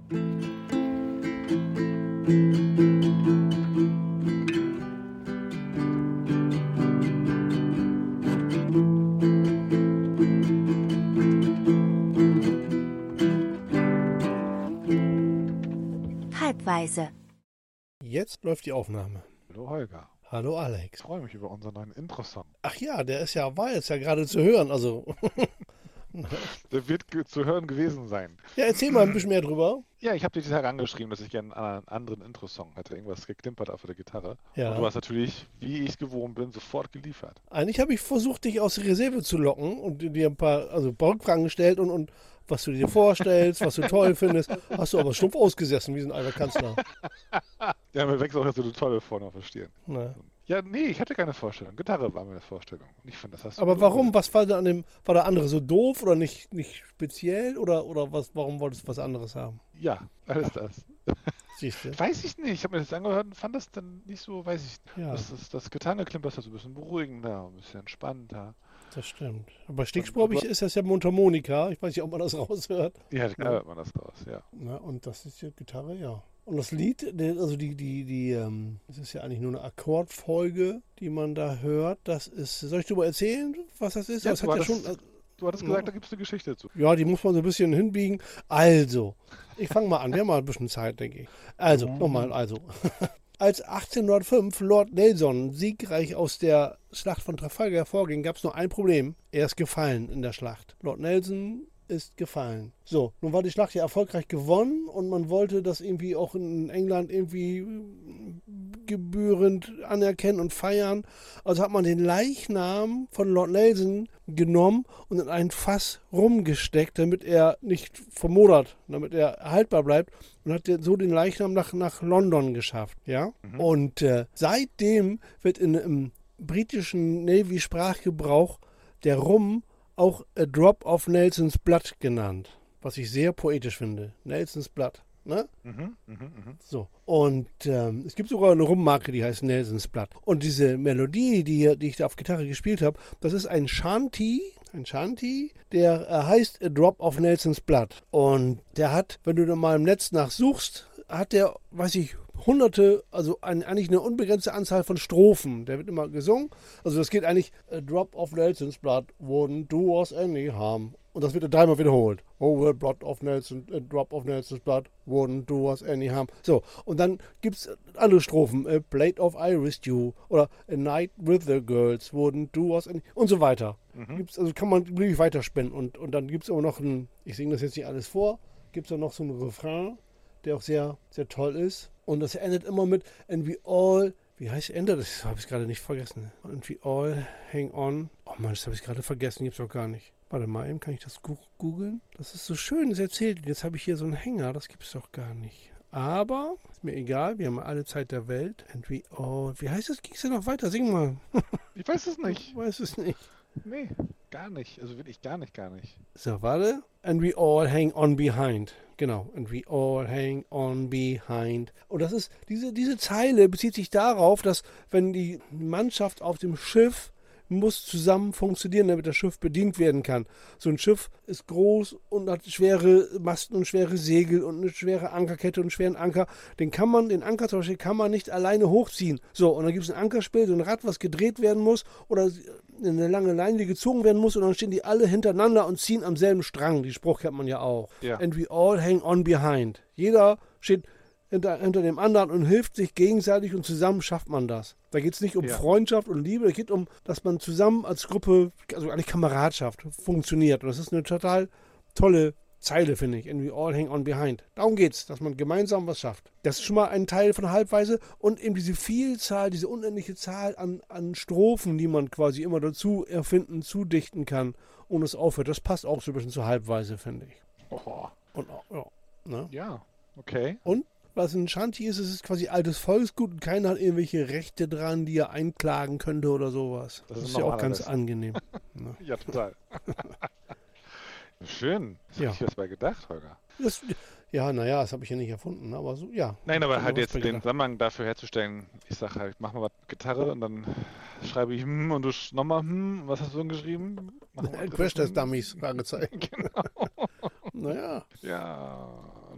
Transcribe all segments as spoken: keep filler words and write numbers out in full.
Halbweise. Jetzt läuft die Aufnahme. Hallo Holger. Hallo Alex. Ich freue mich über unseren neuen Intro-Song. Ach ja, der ist ja, war jetzt ja gerade zu hören, also. Der wird ge- zu hören gewesen sein. Ja, erzähl mal ein bisschen mehr drüber. Ja, ich habe dir die Tage angeschrieben, dass ich gerne einen anderen Intro-Song hätte. Irgendwas geklimpert auf der Gitarre. Ja. Und du hast natürlich, wie ich es gewohnt bin, sofort geliefert. Eigentlich habe ich versucht, dich aus der Reserve zu locken und dir ein paar, also ein paar Rückfragen gestellt und, und was du dir vorstellst, was du toll findest. Hast du aber stumpf ausgesessen, wie so ein alter Kanzler. Ja, mir wächst auch jetzt so eine tolle vorne auf der Stirn. Na. Ja, nee, ich hatte keine Vorstellung. Gitarre war meine Vorstellung. Und ich finde, das hast du Aber gut warum? umgesetzt. Was war da an dem, war der andere so doof oder nicht, nicht speziell oder, oder was, warum wolltest du was anderes haben? Ja, alles das. Siehst du? Weiß ich nicht. Ich habe mir das angehört und fand das dann nicht so, weiß ich nicht. Ja. Das, das, das Gitarrenklimper ist so ein bisschen beruhigender, ein bisschen entspannter. Das stimmt. Aber stichprobendig ist das ja Mundharmonika. Ich weiß nicht, ob man das raushört. Ja, da hört man das raus, ja. Na, und das ist ja Gitarre, ja. Und das Lied, der- also die, die, die, ähm, das ist ja eigentlich nur eine Akkordfolge, die man da hört. Das ist, soll ich dir mal erzählen, was das ist? Ja, das du hat ja hattest- schon, Du hattest gesagt, da gibt es eine Geschichte zu. ja, die muss man so ein bisschen hinbiegen. Also, ich fange mal an. Wir haben mal ein bisschen Zeit, denke ich. Also, nochmal, also. Als achtzehnhundertfünf Lord Nelson siegreich aus der Schlacht von Trafalgar hervorging, gab es nur ein Problem. Er ist gefallen in der Schlacht. Lord Nelson ist gefallen. So, nun war die Schlacht ja erfolgreich gewonnen und man wollte das irgendwie auch in England irgendwie gebührend anerkennen und feiern. Also hat man den Leichnam von Lord Nelson genommen und in ein Fass rumgesteckt, damit er nicht vermodert, damit er haltbar bleibt und hat so den Leichnam nach, nach London geschafft. Ja? Mhm. Und äh, seitdem wird in, im britischen Navy-Sprachgebrauch der Rum auch A Drop of Nelson's Blood genannt, was ich sehr poetisch finde. Nelson's Blood. Ne? Mhm, mhm, mhm. So. Und ähm, es gibt sogar eine Rummarke, die heißt Nelson's Blood. Und diese Melodie, die, hier- die ich da auf Gitarre gespielt habe, das ist ein Shanty, ein Shanty, der äh, heißt A Drop of Nelson's Blood. Und der hat, wenn du da mal im Netz nachsuchst, hat der, weiß ich, hunderte, also ein, eigentlich eine unbegrenzte Anzahl von Strophen. Der wird immer gesungen. Also das geht eigentlich, A Drop of Nelson's Blood wouldn't do us any harm. Und das wird dreimal wiederholt. Oh, a blood of Nelson, a drop of Nelson's blood wouldn't do us any harm. So, und dann gibt es andere Strophen. A plate of Irish stew oder A night with the girls wouldn't do us any... Und so weiter. Mhm. Gibt's, also kann man wirklich weiterspinnen. Und, und dann gibt es aber noch ein, ich singe das jetzt nicht alles vor, gibt es dann noch so einen Refrain, der auch sehr, sehr toll ist. Und das endet immer mit And we all... Wie heißt Ende? Das habe ich gerade nicht vergessen. And we all hang on. Oh Mann, das habe ich gerade vergessen. Gibt's doch gar nicht. Warte mal, eben kann ich das gu- googeln? Das ist so schön, das erzählt. Jetzt habe ich hier so einen Hänger. Das gibt's doch gar nicht. Aber ist mir egal. Wir haben alle Zeit der Welt. And we all... Wie heißt das? Ging's ja noch weiter? Sing mal. Ich weiß es nicht. Ich weiß es nicht. Nee, gar nicht. Also wirklich gar nicht, gar nicht. So, warte. And we all hang on behind. Genau. And we all hang on behind. Und das ist, diese, diese Zeile bezieht sich darauf, dass wenn die Mannschaft auf dem Schiff muss zusammen funktionieren, damit das Schiff bedient werden kann. So ein Schiff ist groß und hat schwere Masten und schwere Segel und eine schwere Ankerkette und einen schweren Anker. Den kann man, den Anker zum Beispiel, kann man nicht alleine hochziehen. So, und dann gibt es ein Ankerspiel, so ein Rad, was gedreht werden muss oder eine lange Leine, die gezogen werden muss und dann stehen die alle hintereinander und ziehen am selben Strang. Die Spruch kennt man ja auch. Ja. And we all hang on behind. Jeder steht hinter, hinter dem anderen und hilft sich gegenseitig und zusammen schafft man das. Da geht es nicht um Ja. Freundschaft und Liebe, es geht um, dass man zusammen als Gruppe, also eigentlich Kameradschaft, funktioniert. Und das ist eine total tolle Zeile, finde ich. And we all hang on behind. Darum geht's, dass man gemeinsam was schafft. Das ist schon mal ein Teil von der Halbweise und eben diese Vielzahl, diese unendliche Zahl an, an Strophen, die man quasi immer dazu erfinden, zudichten kann, ohne es aufhört. Das passt auch so ein bisschen zur Halbweise, finde ich. Oh, Und auch, ja. Ne? ja, okay. Was ein Shanty ist, es ist quasi altes Volksgut und keiner hat irgendwelche Rechte dran, die er einklagen könnte oder sowas. Das Das, ist ist ja noch auch ganz allerbest. angenehm. Ne? Ja, total. Schön. Da Ja. hab ich was bei gedacht, Holger. Das, ja, naja, das habe ich ja nicht erfunden, aber so, ja. Nein, aber Hab halt mir was jetzt bei den gedacht. Zusammenhang dafür herzustellen, ich sage halt, ich mach mal was Gitarre und dann schreibe ich hm und du sch- nochmal hm, was hast du denn geschrieben? Mach mal Ein drittes Crash Test hm. Dummies, Fragezeichen. Genau. Naja, Ja,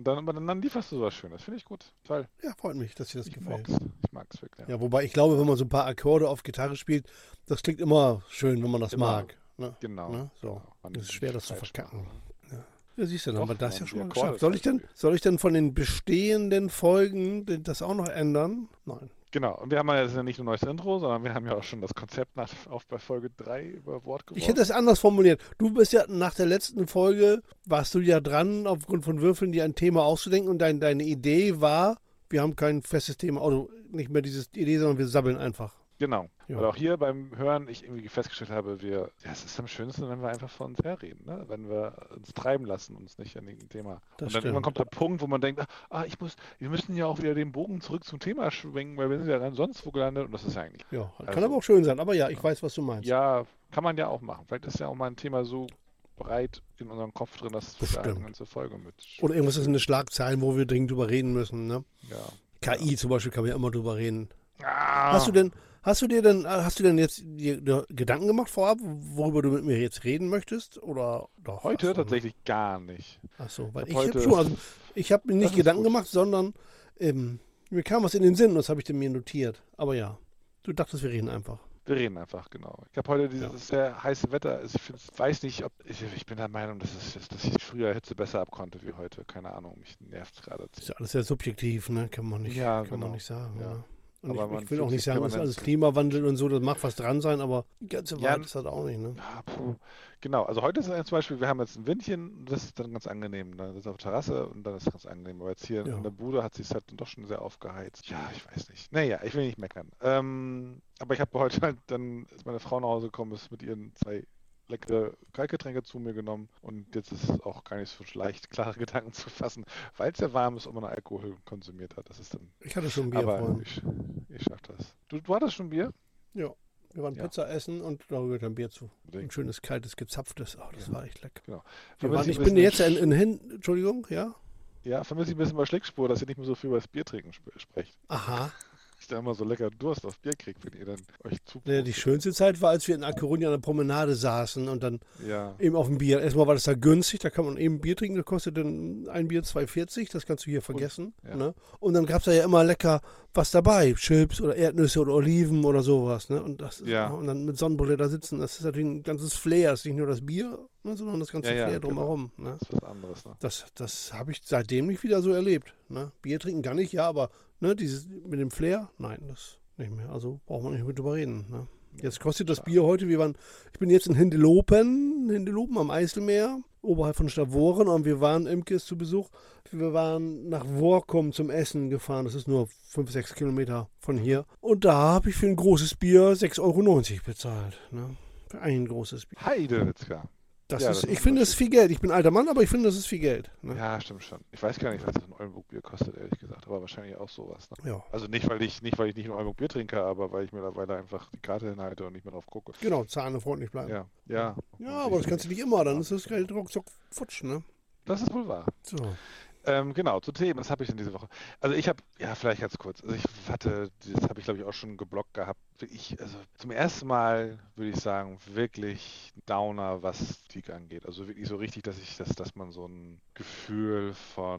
Und dann, aber dann lieferst du sowas Schönes. Das finde ich gut. Toll. Ja, freut mich, dass dir das Ich gefällt. mag's. Ich mag's wirklich. Ja. Ja, wobei ich glaube, wenn man so ein paar Akkorde auf Gitarre spielt, das klingt immer schön, wenn man das Immer. mag. Ne? Genau. Ne? So. genau. Man Es ist schwer, das zu falsch verkacken. machen. Ja. Ja, siehst du, dann haben wir Doch, das wenn ja man schon die mal Akkorde geschafft. Soll ich, denn, falsch spielt. soll ich denn von den bestehenden Folgen den- das auch noch ändern? Nein. Genau. Und wir haben ja jetzt ja nicht nur ein neues Intro, sondern wir haben ja auch schon das Konzept nach, auf bei Folge drei über Bord geworfen. Ich hätte es anders formuliert. Du bist ja nach der letzten Folge, warst du ja dran, aufgrund von Würfeln dir ein Thema auszudenken und dein, deine Idee war, wir haben kein festes Thema, also nicht mehr diese Idee, sondern wir sabbeln einfach. Genau. Ja. Weil auch hier beim Hören ich irgendwie festgestellt habe, wir, ja, es ist am schönsten, wenn wir einfach vor uns herreden, ne? Wenn wir uns treiben lassen, uns nicht an dem Thema. Das und dann irgendwann stimmt. kommt der Punkt, wo man denkt, ah, ich muss, wir müssen ja auch wieder den Bogen zurück zum Thema schwingen, weil wir sind ja dann sonst wo gelandet und das ist ja eigentlich. Ja, kann Also- aber auch schön sein. Aber ja, ich weiß, was du meinst. Ja, kann man ja auch machen. Vielleicht ist ja auch mal ein Thema so breit in unserem Kopf drin, dass wir da eine Bestimmt. ganze Folge mit. Oder irgendwas ist eine Schlagzeile, wo wir dringend drüber reden müssen. Ne? Ja. K I zum Beispiel kann man ja immer drüber reden. Ah, Hast du denn, hast du dir denn, hast du denn jetzt dir dir Gedanken gemacht vorab, worüber du mit mir jetzt reden möchtest? Oder doch? heute Ach so, tatsächlich gar nicht. Ach so, weil Hab ich heute- habe schon, also ich habe mir Das nicht ist Gedanken gut. gemacht, sondern ähm, mir kam was in den Sinn und das habe ich dann mir notiert. Aber ja, du dachtest, wir reden einfach. Wir reden einfach, genau. Ich habe heute dieses Ja. sehr heiße Wetter. Also ich find's, weiß nicht, ob ich, ich bin der Meinung, dass, es, dass ich früher Hitze besser abkonnte wie heute. Keine Ahnung, mich nervt gerade. Das ist ja alles sehr subjektiv, ne? Kann man nicht, Ja, kann man genau. nicht sagen. Ja. Ne? Und Aber ich, man ich will auch fühlt nicht sich sagen, das ist permanent- alles Klimawandel und so, das mag was dran sein, aber die ganze Ja, Wahrheit ist das auch nicht, ne? Ja, puh. Genau, also heute ist ja zum Beispiel, wir haben jetzt ein Windchen, das ist dann ganz angenehm. Dann ist es auf der Terrasse und dann ist es ganz angenehm. Aber jetzt hier Ja. in der Bude hat sich es halt dann doch schon sehr aufgeheizt. Ja, ich weiß nicht. Naja, ich will nicht meckern. Ähm, aber ich habe heute halt dann, ist meine Frau nach Hause gekommen, ist mit ihren zwei leckere Kaltgetränke zu mir genommen und jetzt ist es auch gar nicht so leicht, klare Gedanken zu fassen, weil es ja warm ist und man Alkohol konsumiert hat. Das ist dann. Ich hatte schon Bier aber vorhin. ich, ich schaff das. Du, du hattest schon Bier? Ja. Wir waren Ja. Pizza essen und da gehört ein Bier zu. Ein Unbedingt. schönes, kaltes, gezapftes. Oh, das war echt lecker. Wir Vermisse waren, ich ich ein bin bisschen- jetzt in, in Hin... Entschuldigung, ja? Ja, vermisse ich ein bisschen bei Schlickspur, dass ihr nicht mehr so viel über das Biertrinken sp sprecht. Aha. Ich da immer so lecker Durst auf Bier kriegt, wenn ihr dann euch zu. Ja, die schönste Zeit war, als wir in A Coruña an der Promenade saßen und dann Ja, eben auf dem Bier. Erstmal war das da günstig, da kann man eben Bier trinken, das kostet dann ein Bier zwei vierzig, das kannst du hier vergessen. ja. Ne? Und dann gab es da ja immer lecker was dabei, Chips oder Erdnüsse oder Oliven oder sowas. Ne? Und, das ist, Ja. und dann mit Sonnenbrille da sitzen, das ist natürlich ein ganzes Flair, das ist nicht nur das Bier, ne, sondern das ganze Ja, ja, Flair genau. drumherum. Ne? das ist was anderes. Ne? Das, das habe ich seitdem nicht wieder so erlebt. Ne? Bier trinken gar nicht, ja, aber ne, dieses mit dem Flair, nein, das nicht mehr. Also braucht man nicht mehr drüber reden. Ne? Jetzt kostet das Bier heute, wir waren, ich bin jetzt in Hindelopen, Hindelopen am Eiselmeer, oberhalb von Stavoren und wir waren Imkes zu Besuch. Wir waren nach Workum zum Essen gefahren, das ist nur fünf, sechs Kilometer von hier. Und da habe ich für ein großes Bier sechs Euro neunzig bezahlt. Ne? Für ein großes Bier. Heidewitzka. Das Ja, ist, das ist ich finde, das ist viel Geld. Ich bin alter Mann, aber ich finde, das ist viel Geld. Ne? Ja, stimmt schon. Ich weiß gar nicht, was das ein Oldenburg-Bier kostet, ehrlich gesagt, aber wahrscheinlich auch sowas. Ne? Ja, Also nicht, weil ich nicht, weil ich nicht ein Oldenburg-Bier trinke, aber weil ich mittlerweile einfach die Karte hinhalte und nicht mehr drauf gucke. genau, zahlenfreundlich bleiben. Ja, ja. Ja, aber das kannst du nicht immer, dann ist das Geld ruckzuck futsch, ne? Das ist wohl wahr. So. Ähm, genau, zu Themen, was habe ich denn diese Woche? Also ich habe, ja, vielleicht ganz kurz, also ich hatte, das habe ich glaube ich auch schon geblockt gehabt, ich, also zum ersten Mal würde ich sagen, wirklich Downer, was Politik angeht. Also wirklich so richtig, dass ich, dass, dass man so ein Gefühl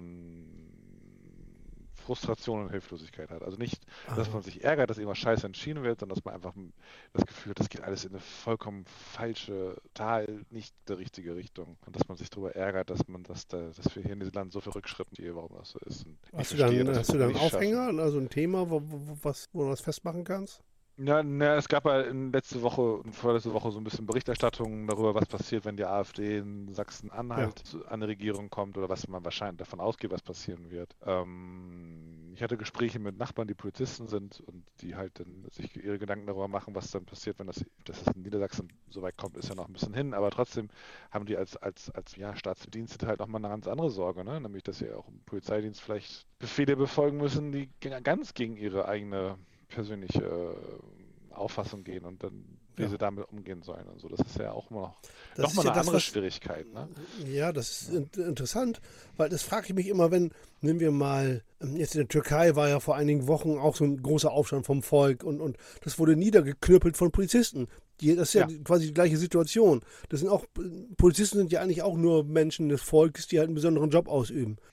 von Frustration und Hilflosigkeit hat. Also nicht, dass Ah. man sich ärgert, dass irgendwas scheiße entschieden wird, sondern dass man einfach das Gefühl hat, das geht alles in eine vollkommen falsche, total nicht der richtige Richtung. Und dass man sich darüber ärgert, dass man das da, dass wir hier in diesem Land so viel Rückschritte hier, warum das so ist. Und ich Hast du verstehe, dann, dass hast wir du dann einen nicht schaffen. Aufhänger, also ein Thema, wo, wo, was, wo du das festmachen kannst? Ja, na, es gab ja in letzte Woche und vorletzte Woche so ein bisschen Berichterstattung darüber, was passiert, wenn die AfD in Sachsen-Anhalt zu- an die Regierung kommt oder was man wahrscheinlich davon ausgeht, was passieren wird. Ähm, ich hatte Gespräche mit Nachbarn, die Polizisten sind und die halt dann sich ihre Gedanken darüber machen, was dann passiert, wenn das, dass es in Niedersachsen so weit kommt, ist ja noch ein bisschen hin, aber trotzdem haben die als, als, als ja, Staatsbedienstete halt nochmal eine ganz andere Sorge, ne? Nämlich, dass sie auch im Polizeidienst vielleicht Befehle befolgen müssen, die ge- ganz gegen ihre eigene persönliche äh, Auffassung gehen und dann, wie Ja. sie damit umgehen sollen und so. Das ist ja auch immer noch, Das noch ist mal ja eine das, andere was- Schwierigkeit, ne? Ja, das ist in interessant, weil das frage ich mich immer, wenn, nehmen wir mal, ähm, jetzt in der Türkei war ja vor einigen Wochen auch so ein großer Aufstand vom Volk und, und das wurde niedergeknüppelt von Polizisten. Die, das ist ja, Ja. die- quasi die gleiche Situation. Das sind auch, Polizisten sind ja eigentlich auch nur Menschen des Volkes, die halt einen besonderen Job ausüben. Und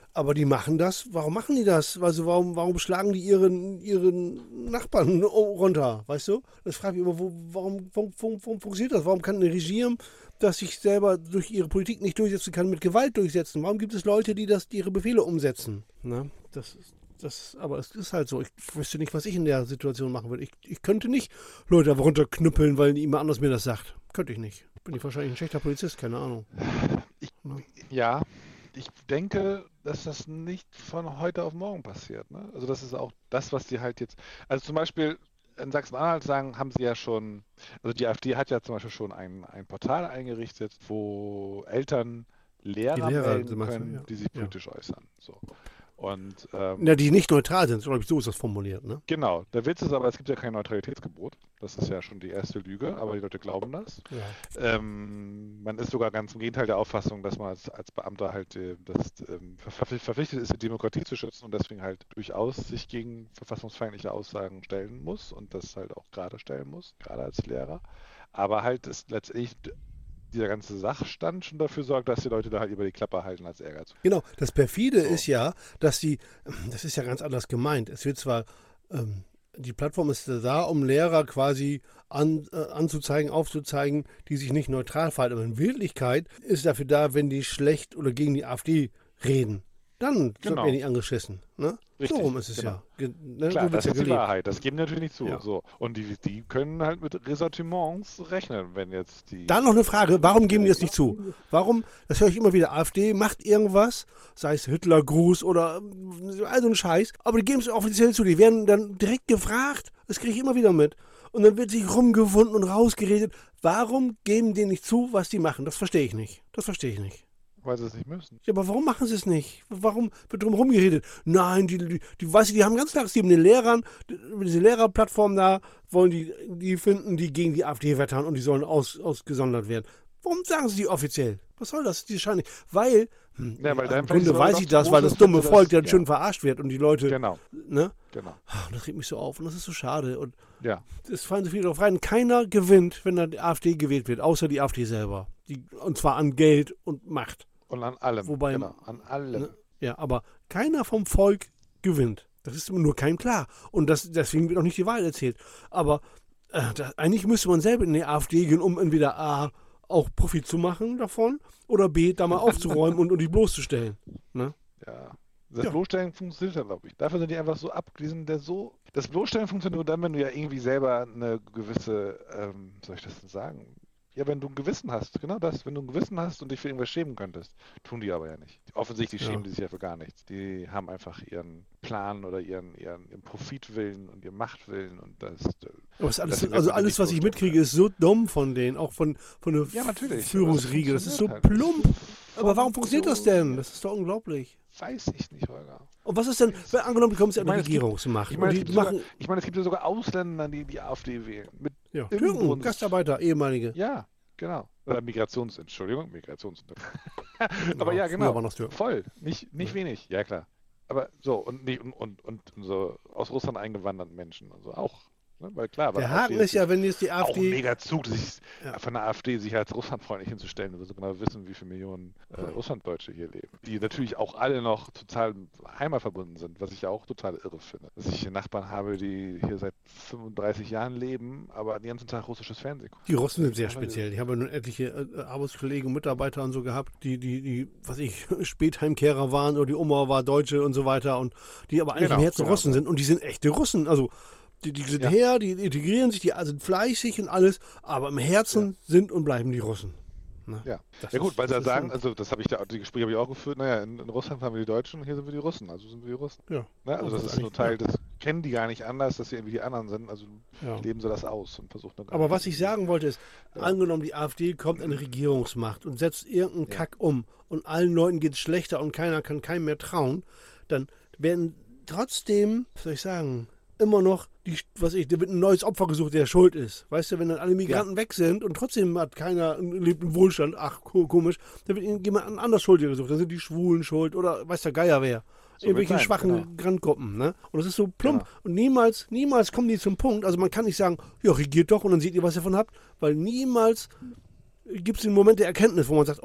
Aber die machen das, warum machen die das? Also warum, warum schlagen die ihren, ihren Nachbarn runter, weißt du? Das frage ich immer, wo, warum, warum, warum, warum funktioniert das? Warum kann ein Regime, das sich selber durch ihre Politik nicht durchsetzen kann, mit Gewalt durchsetzen? Warum gibt es Leute, die das, die ihre Befehle umsetzen? Na, das ist, das, aber es ist halt so. Ich wüsste nicht, was ich in der Situation machen würde. Ich, ich könnte nicht Leute einfach runterknüppeln, weil jemand anders mir das sagt. Könnte ich nicht. Bin ich wahrscheinlich ein schlechter Polizist, keine Ahnung. Ich, ja, ich denke, dass das nicht von heute auf morgen passiert. Ne? Also das ist auch das, was die halt jetzt, also zum Beispiel in Sachsen-Anhalt sagen, haben sie ja schon, also die AfD hat ja zum Beispiel schon ein, ein Portal eingerichtet, wo Eltern Lehrer, Lehrer, melden können, ja. die sich Ja. politisch äußern. So. Und, ähm, Ja, die nicht neutral sind, glaube ich, so ist das formuliert, ne? genau, der Witz ist aber, es gibt ja kein Neutralitätsgebot. Das ist ja schon die erste Lüge, aber die Leute glauben das. Ja. Ähm, man ist sogar ganz im Gegenteil der Auffassung, dass man als, als Beamter halt äh, das, ähm, verpflichtet, verpflichtet ist, die Demokratie zu schützen und deswegen halt durchaus sich gegen verfassungsfeindliche Aussagen stellen muss und das halt auch gerade stellen muss, gerade als Lehrer. Aber halt ist letztendlich dieser ganze Sachstand schon dafür sorgt, dass die Leute da halt über die Klappe halten als Ärger zu. Genau, das perfide So. ist ja, dass die, das ist ja ganz anders gemeint. Es wird zwar, ähm, die Plattform ist da, um Lehrer quasi an, äh, anzuzeigen, aufzuzeigen, die sich nicht neutral verhalten. Aber in Wirklichkeit ist dafür da, wenn die schlecht oder gegen die AfD reden. Dann Genau. werden die angeschissen. Ne? Richtig, so rum ist es genau. ja. Ge- Ne? Klar, so wird's das ja ist die gelebt. Wahrheit. Das geben die natürlich nicht zu. Ja. So. Und die, die können halt mit Ressentiments rechnen, wenn jetzt die... Dann noch eine Frage, warum geben die das nicht zu? Warum, das höre ich immer wieder, AfD macht irgendwas, sei es Hitlergruß oder äh, all so ein Scheiß, aber die geben es offiziell zu, die werden dann direkt gefragt, das kriege ich immer wieder mit. Und dann wird sich rumgewunden und rausgeredet. Warum geben die nicht zu, was die machen? Das verstehe ich nicht. Das verstehe ich nicht. Weil sie es nicht müssen. Ja, aber warum machen sie es nicht? Warum wird drum rumgeredet? Nein, die, die, die, weißt du, die haben ganz klar, die haben den Lehrern, diese Lehrerplattform da, wollen die, die finden, die gegen die AfD wettern und die sollen aus, ausgesondert werden. Warum sagen sie die offiziell? Was soll das? Die scheinen nicht. Weil, hm, Ja, weil im dann Grunde vielleicht weiß noch ich zu das, groß weil das ist, wenn dumme sie Volk das- dann ja. schön verarscht wird und die Leute, Genau, ne? genau. Ah, und das regt mich so auf und das ist so schade. Und Ja, es fallen so viele drauf rein. Keiner gewinnt, wenn dann die AfD gewählt wird, außer die AfD selber. Die, und zwar an Geld und Macht. und an allem. Wobei- genau, an allem. Ne? Ja, aber keiner vom Volk gewinnt. Das ist nur keinem klar. Und das, deswegen wird auch nicht die Wahl erzählt. Aber äh, da, eigentlich müsste man selber in die AfD gehen, um entweder A, auch Profit zu machen davon oder B, da mal aufzuräumen und, und die bloßzustellen. Ne? Ja. Das Ja. Bloßstellen funktioniert dann, glaube ich. Dafür sind die einfach so ab, die sind der so. Das Bloßstellen funktioniert nur dann, wenn du ja irgendwie selber eine gewisse, ähm, soll ich das denn sagen? Ja, wenn du ein Gewissen hast, genau das, wenn du ein Gewissen hast und dich für irgendwas schämen könntest. Tun die aber ja nicht. Offensichtlich Ja. schämen die sich ja für gar nichts. Die haben einfach ihren Plan oder ihren, ihren, ihren Profitwillen und ihren Machtwillen und das. Aber es ist alles, Deswegen also wird man alles, nicht was ich bloßstellen. mitkriege, ist so dumm von denen, auch von, von der Ja, natürlich. Führungsriege. Das ist so funktioniert halt. plump. Aber warum funktioniert das So- denn? Das ist doch unglaublich. Weiß ich nicht, Holger. Und was ist denn, wenn angenommen, du kommst ja Ich an meine, die es gibt- Regierungsmacht. Ich meine, und es die gibt sogar, machen, ich meine, es gibt ja sogar Ausländer, die die AfD wählen. Mit ja, Inbrunst. Türken, Gastarbeiter, ehemalige. Ja, genau. Oder Migrations, Entschuldigung, Migrations. Aber Ja, ja, früher genau. waren das Türken. Voll. Nicht, nicht wenig. Ja, klar. Aber so, und nicht, und, und, und so aus Russland eingewanderten Menschen. Also auch. Ne? Weil klar, weil Der Haken AfD ist ja, wenn jetzt die auch ein AfD. mega Zug, sich Ja. von der AfD sich als russlandfreundlich hinzustellen, weil wir so genau wissen, wie viele Millionen äh, Russlanddeutsche hier leben. Die natürlich auch alle noch total heimatverbunden sind, was ich ja auch total irre finde. Dass ich hier Nachbarn habe, die hier seit fünfunddreißig Jahren leben, aber den ganzen Tag russisches Fernsehen gucken. Die Russen sind sehr Aber speziell. Ich habe ja nun etliche äh, Arbeitskollegen und Mitarbeiter und so gehabt, die, die, die, was ich, Spätheimkehrer waren oder die Oma war Deutsche und so weiter und die aber eigentlich Genau, im Herzen genau. Russen sind und die sind echte Russen. Also die, die sind Ja. her, die integrieren sich, die sind fleißig und alles, aber im Herzen sind und bleiben die Russen. Ne? Ja, Das ja gut, ist- weil sie das ja ist sagen, schon- also das habe ich da, die Gespräche habe ich auch geführt, naja, in, in Russland haben wir die Deutschen, hier sind wir die Russen, also sind wir die Russen. Ja. Ne? Also Ja, das das ist ist nur eigentlich- Teil, das kennen die gar nicht anders, dass sie irgendwie die anderen sind, also Ja. leben sie das aus und versuchen dann Aber was ich sagen wollte ist, Ja. angenommen die AfD kommt an die Regierungsmacht und setzt irgendeinen Ja. Kack um und allen Leuten geht es schlechter und keiner kann keinem mehr trauen, dann werden trotzdem, was soll ich sagen, immer noch, die, was ich, da wird ein neues Opfer gesucht, der schuld ist. Weißt du, wenn dann alle Migranten weg sind und trotzdem hat keiner, lebt im Wohlstand, ach ko- komisch, dann wird jemand anders schuldig gesucht, dann sind die Schwulen schuld oder weiß der Geier wer. So Irgendwelche wird sein, schwachen genau. Randgruppen, ne? Und das ist so plump. Genau. Und niemals, niemals kommen die zum Punkt. Also man kann nicht sagen, ja, regiert doch und dann seht ihr, was ihr davon habt, weil niemals gibt es den Moment der Erkenntnis, wo man sagt, oh,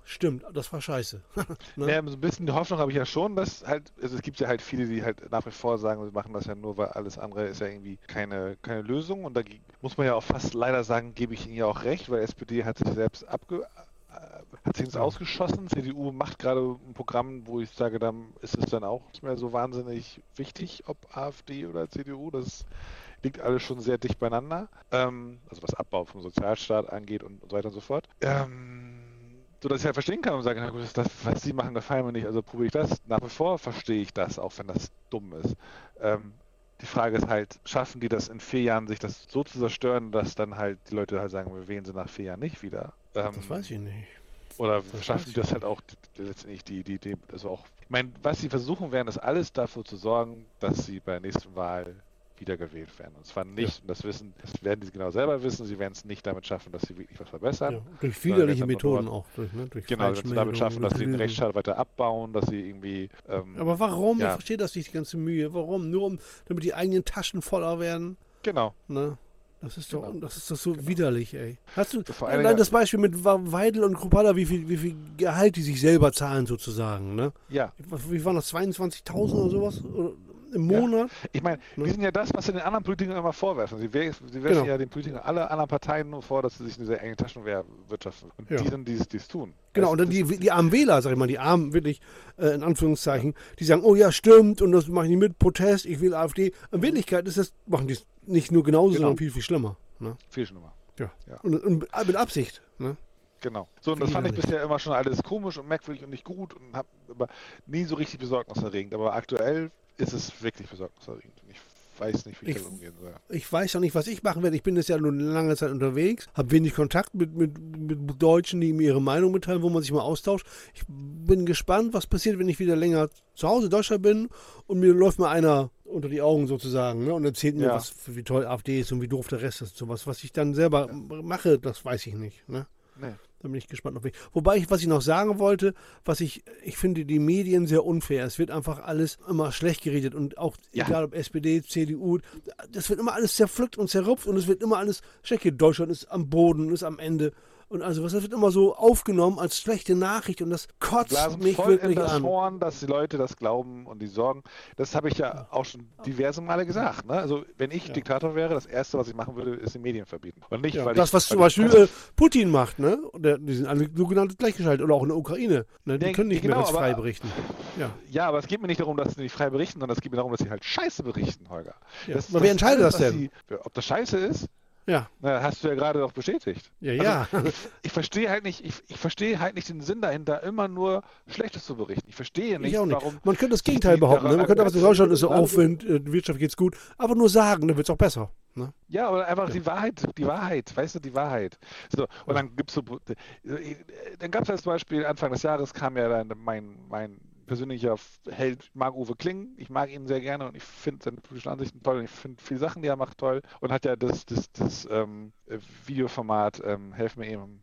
stimmt, das war scheiße. Ne? Ja, so ein bisschen die Hoffnung habe ich ja schon, dass halt, also es gibt ja halt viele, die halt nach wie vor sagen, wir machen das ja nur, weil alles andere ist ja irgendwie keine, keine Lösung. Und da ge- muss man ja auch fast leider sagen, gebe ich Ihnen ja auch recht, weil S P D hat sich selbst abge äh, hat sich ins Ja. Ausgeschossen. C D U macht gerade ein Programm, wo ich sage, dann ist es dann auch nicht mehr so wahnsinnig wichtig, ob AfD oder C D U. Das liegt alles schon sehr dicht beieinander. Ähm, also was Abbau vom Sozialstaat angeht und, und so weiter und so fort. Ähm, so dass ich halt verstehen kann und sage, na gut, das, was Sie machen, gefallen mir nicht, also probiere ich das. Nach wie vor verstehe ich das, auch wenn das dumm ist. Ähm, die Frage ist halt, schaffen die das in vier Jahren, sich das so zu zerstören, dass dann halt die Leute halt sagen, wir wählen sie nach vier Jahren nicht wieder? Ähm, Das weiß ich nicht. oder Das schaffen weiß die ich das halt auch die- letztendlich die, die, die, also auch, ich meine, was sie versuchen werden, ist alles dafür zu sorgen, dass sie bei der nächsten Wahl wiedergewählt werden. Und zwar nicht, und das wissen, das werden die genau selber wissen, sie werden es nicht damit schaffen, dass sie wirklich was verbessern. Ja, durch Sondern widerliche werden dann Methoden nur- auch. Durch, ne? durch Genau, sie werden es damit schaffen, dass sie den Lügen. Rechtsstaat weiter abbauen, dass sie irgendwie. Ähm, Aber warum? Ja. Ich verstehe das nicht, die ganze Mühe. Warum? Nur um, damit die eigenen Taschen voller werden. genau. Ne? Das ist doch, Genau. das ist doch so widerlich, ey. Hast du Vor allen allein Dingen- das Beispiel mit Weidel und Kruppalla, wie viel, wie viel Gehalt die sich selber zahlen sozusagen, ne? Ja. Was- Wie waren das, zweiundzwanzigtausend oder sowas? Oder im Monat? Ich meine, Ne? die sind ja das, was sie den anderen Politikern immer vorwerfen. Sie, we- sie werfen Genau. ja den Politikern alle anderen Parteien nur vor, dass sie sich in diese enge Taschenwehr wirtschaften. Und Ja. die sind, die es die es tun. Genau, Das- und dann das- die, die armen Wähler, sag ich mal, die armen, wirklich, äh, in Anführungszeichen, die sagen, oh ja, stimmt, und das mache ich nicht mit, Protest, ich will AfD. In Wirklichkeit ist das, machen die es nicht nur genauso, Genau. sondern viel, viel schlimmer. Ne? Viel schlimmer. Ja. Ja. Und, und mit Absicht. Ne? Genau. So, und das fand ich Widerlich. bisher immer schon alles komisch und merkwürdig und nicht gut und habe aber nie so richtig besorgniserregend. Aber aktuell ist es wirklich besorgniserregend. Und ich weiß nicht, wie ich, Ich- damit umgehen soll. Ich weiß noch nicht, was ich machen werde. Ich bin jetzt ja nun lange Zeit unterwegs, habe wenig Kontakt mit, mit, mit Deutschen, die mir ihre Meinung mitteilen, wo man sich mal austauscht. Ich bin gespannt, was passiert, wenn ich wieder länger zu Hause in Deutschland bin und mir läuft mal einer unter die Augen sozusagen, ne, und erzählt mir, Ja. was, wie toll AfD ist und wie doof der Rest ist. Sowas, was ich dann selber mache, das weiß ich nicht. Ne? Nee. Da bin ich gespannt auf mich. Wobei ich, was ich noch sagen wollte, was ich, ich finde die Medien sehr unfair. Es wird einfach alles immer schlecht geredet und auch Ja. egal ob S P D, C D U, das wird immer alles zerpflückt und zerrupft und es wird immer alles schlecht geredet. Deutschland ist am Boden, ist am Ende. Und also was, das wird immer so aufgenommen als schlechte Nachricht und das kotzt Blasen mich voll in wirklich das an. Horn, dass die Leute das glauben und die sorgen. Das habe ich ja auch schon diverse Male gesagt. Ne? Also wenn ich Ja. Diktator wäre, das Erste, was ich machen würde, ist die Medien verbieten. Und nicht, Ja, weil das, ich, was weil zum ich Beispiel Presse- äh, Putin macht, ne? Und der, die sind alle sogenannt gleichgeschaltet oder auch in der Ukraine. Ne? Die Ja, können nicht genau, mehr ganz aber- frei berichten. Ja. Ja, aber es geht mir nicht darum, dass sie nicht frei berichten, sondern es geht mir darum, dass sie halt Scheiße berichten, Holger. Ja. Aber wer entscheidet alles, das was denn? Sie, ob das Scheiße ist, Ja, na, hast du ja gerade doch bestätigt. ja, Also, ja. Ich, ich verstehe halt nicht, ich, ich verstehe halt nicht den Sinn dahinter, immer nur Schlechtes zu berichten. Ich verstehe nicht, Ich auch nicht. warum. Man könnte das Gegenteil die behaupten. Ne? daran Man könnte einfach sagen, setzen, Deutschland ist so also- Aufwind, äh, die Wirtschaft geht's gut. Aber nur sagen, dann wird's auch besser. Ne? Ja, aber einfach die Wahrheit, die Wahrheit, weißt du, die Wahrheit. So, und dann gibt's so, äh, dann gab es ja zum Beispiel Anfang des Jahres kam ja dann mein, mein persönlicher Held Marc-Uwe Kling. Ich mag ihn sehr gerne und ich finde seine politischen Ansichten toll und ich finde viele Sachen, die er macht, toll. Und hat ja das, das, das ähm, Videoformat, ähm, helf mir eben,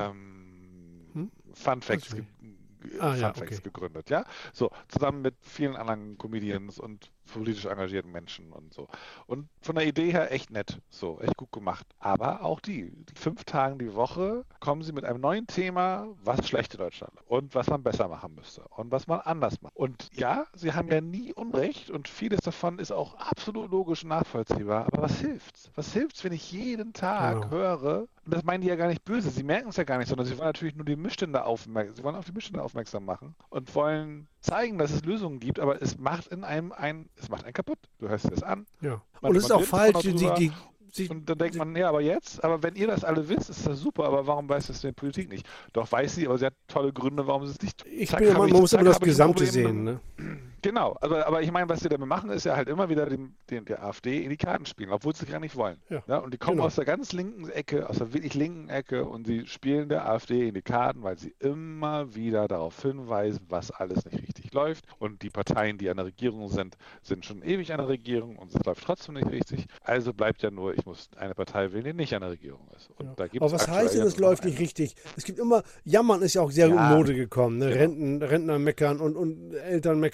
ähm, Hm? Fun Facts, Weiß ich ge Ah, Fun ja, Facts okay. gegründet, ja. So, zusammen mit vielen anderen Comedians und politisch engagierten Menschen und so. Und von der Idee her echt nett, so, echt gut gemacht. Aber auch die, die fünf Tage die Woche kommen sie mit einem neuen Thema, was schlecht in Deutschland und was man besser machen müsste und was man anders macht. Und ja, sie haben ja nie Unrecht und vieles davon ist auch absolut logisch und nachvollziehbar. Aber was hilft's? Was hilft's, wenn ich jeden Tag Genau. höre, und das meinen die ja gar nicht böse, sie merken es ja gar nicht, sondern sie wollen natürlich nur die Missstände aufmerksam, sie wollen auf die Missstände aufmerksam machen und wollen zeigen, dass es Lösungen gibt, aber es macht in einem ein, es macht einen kaputt. Du hörst dir das an. Ja. Man- Und es ist man auch grinst falsch, immer die, drüber. die, die, Und dann denkt man, ja, aber jetzt, aber wenn ihr das alle wisst, ist das super, aber warum weiß das denn die Politik nicht? Doch weiß sie, aber sie hat tolle Gründe, warum sie es nicht tut. ich Zack, bin ja, hab man ich- muss zack, immer das hab ich ein Gesamte Problem. sehen. Ne? Genau, aber, aber ich meine, was sie damit machen, ist ja halt immer wieder dem, dem, der AfD in die Karten spielen, obwohl sie es gar nicht wollen. Ja, Und die kommen genau. aus der ganz linken Ecke, aus der wirklich linken Ecke und sie spielen der AfD in die Karten, weil sie immer wieder darauf hinweisen, was alles nicht richtig läuft. Und die Parteien, die an der Regierung sind, sind schon ewig an der Regierung und es läuft trotzdem nicht richtig. Also bleibt ja nur, ich muss eine Partei wählen, die nicht an der Regierung ist. Und Ja. da gibt's Aber was aktuell heißt denn, ja es nur noch läuft nicht eine. richtig? Es gibt immer, Jammern ist ja auch sehr Ja, in Mode gekommen. Ne? genau. Renten, Rentner meckern und, und Eltern meckern.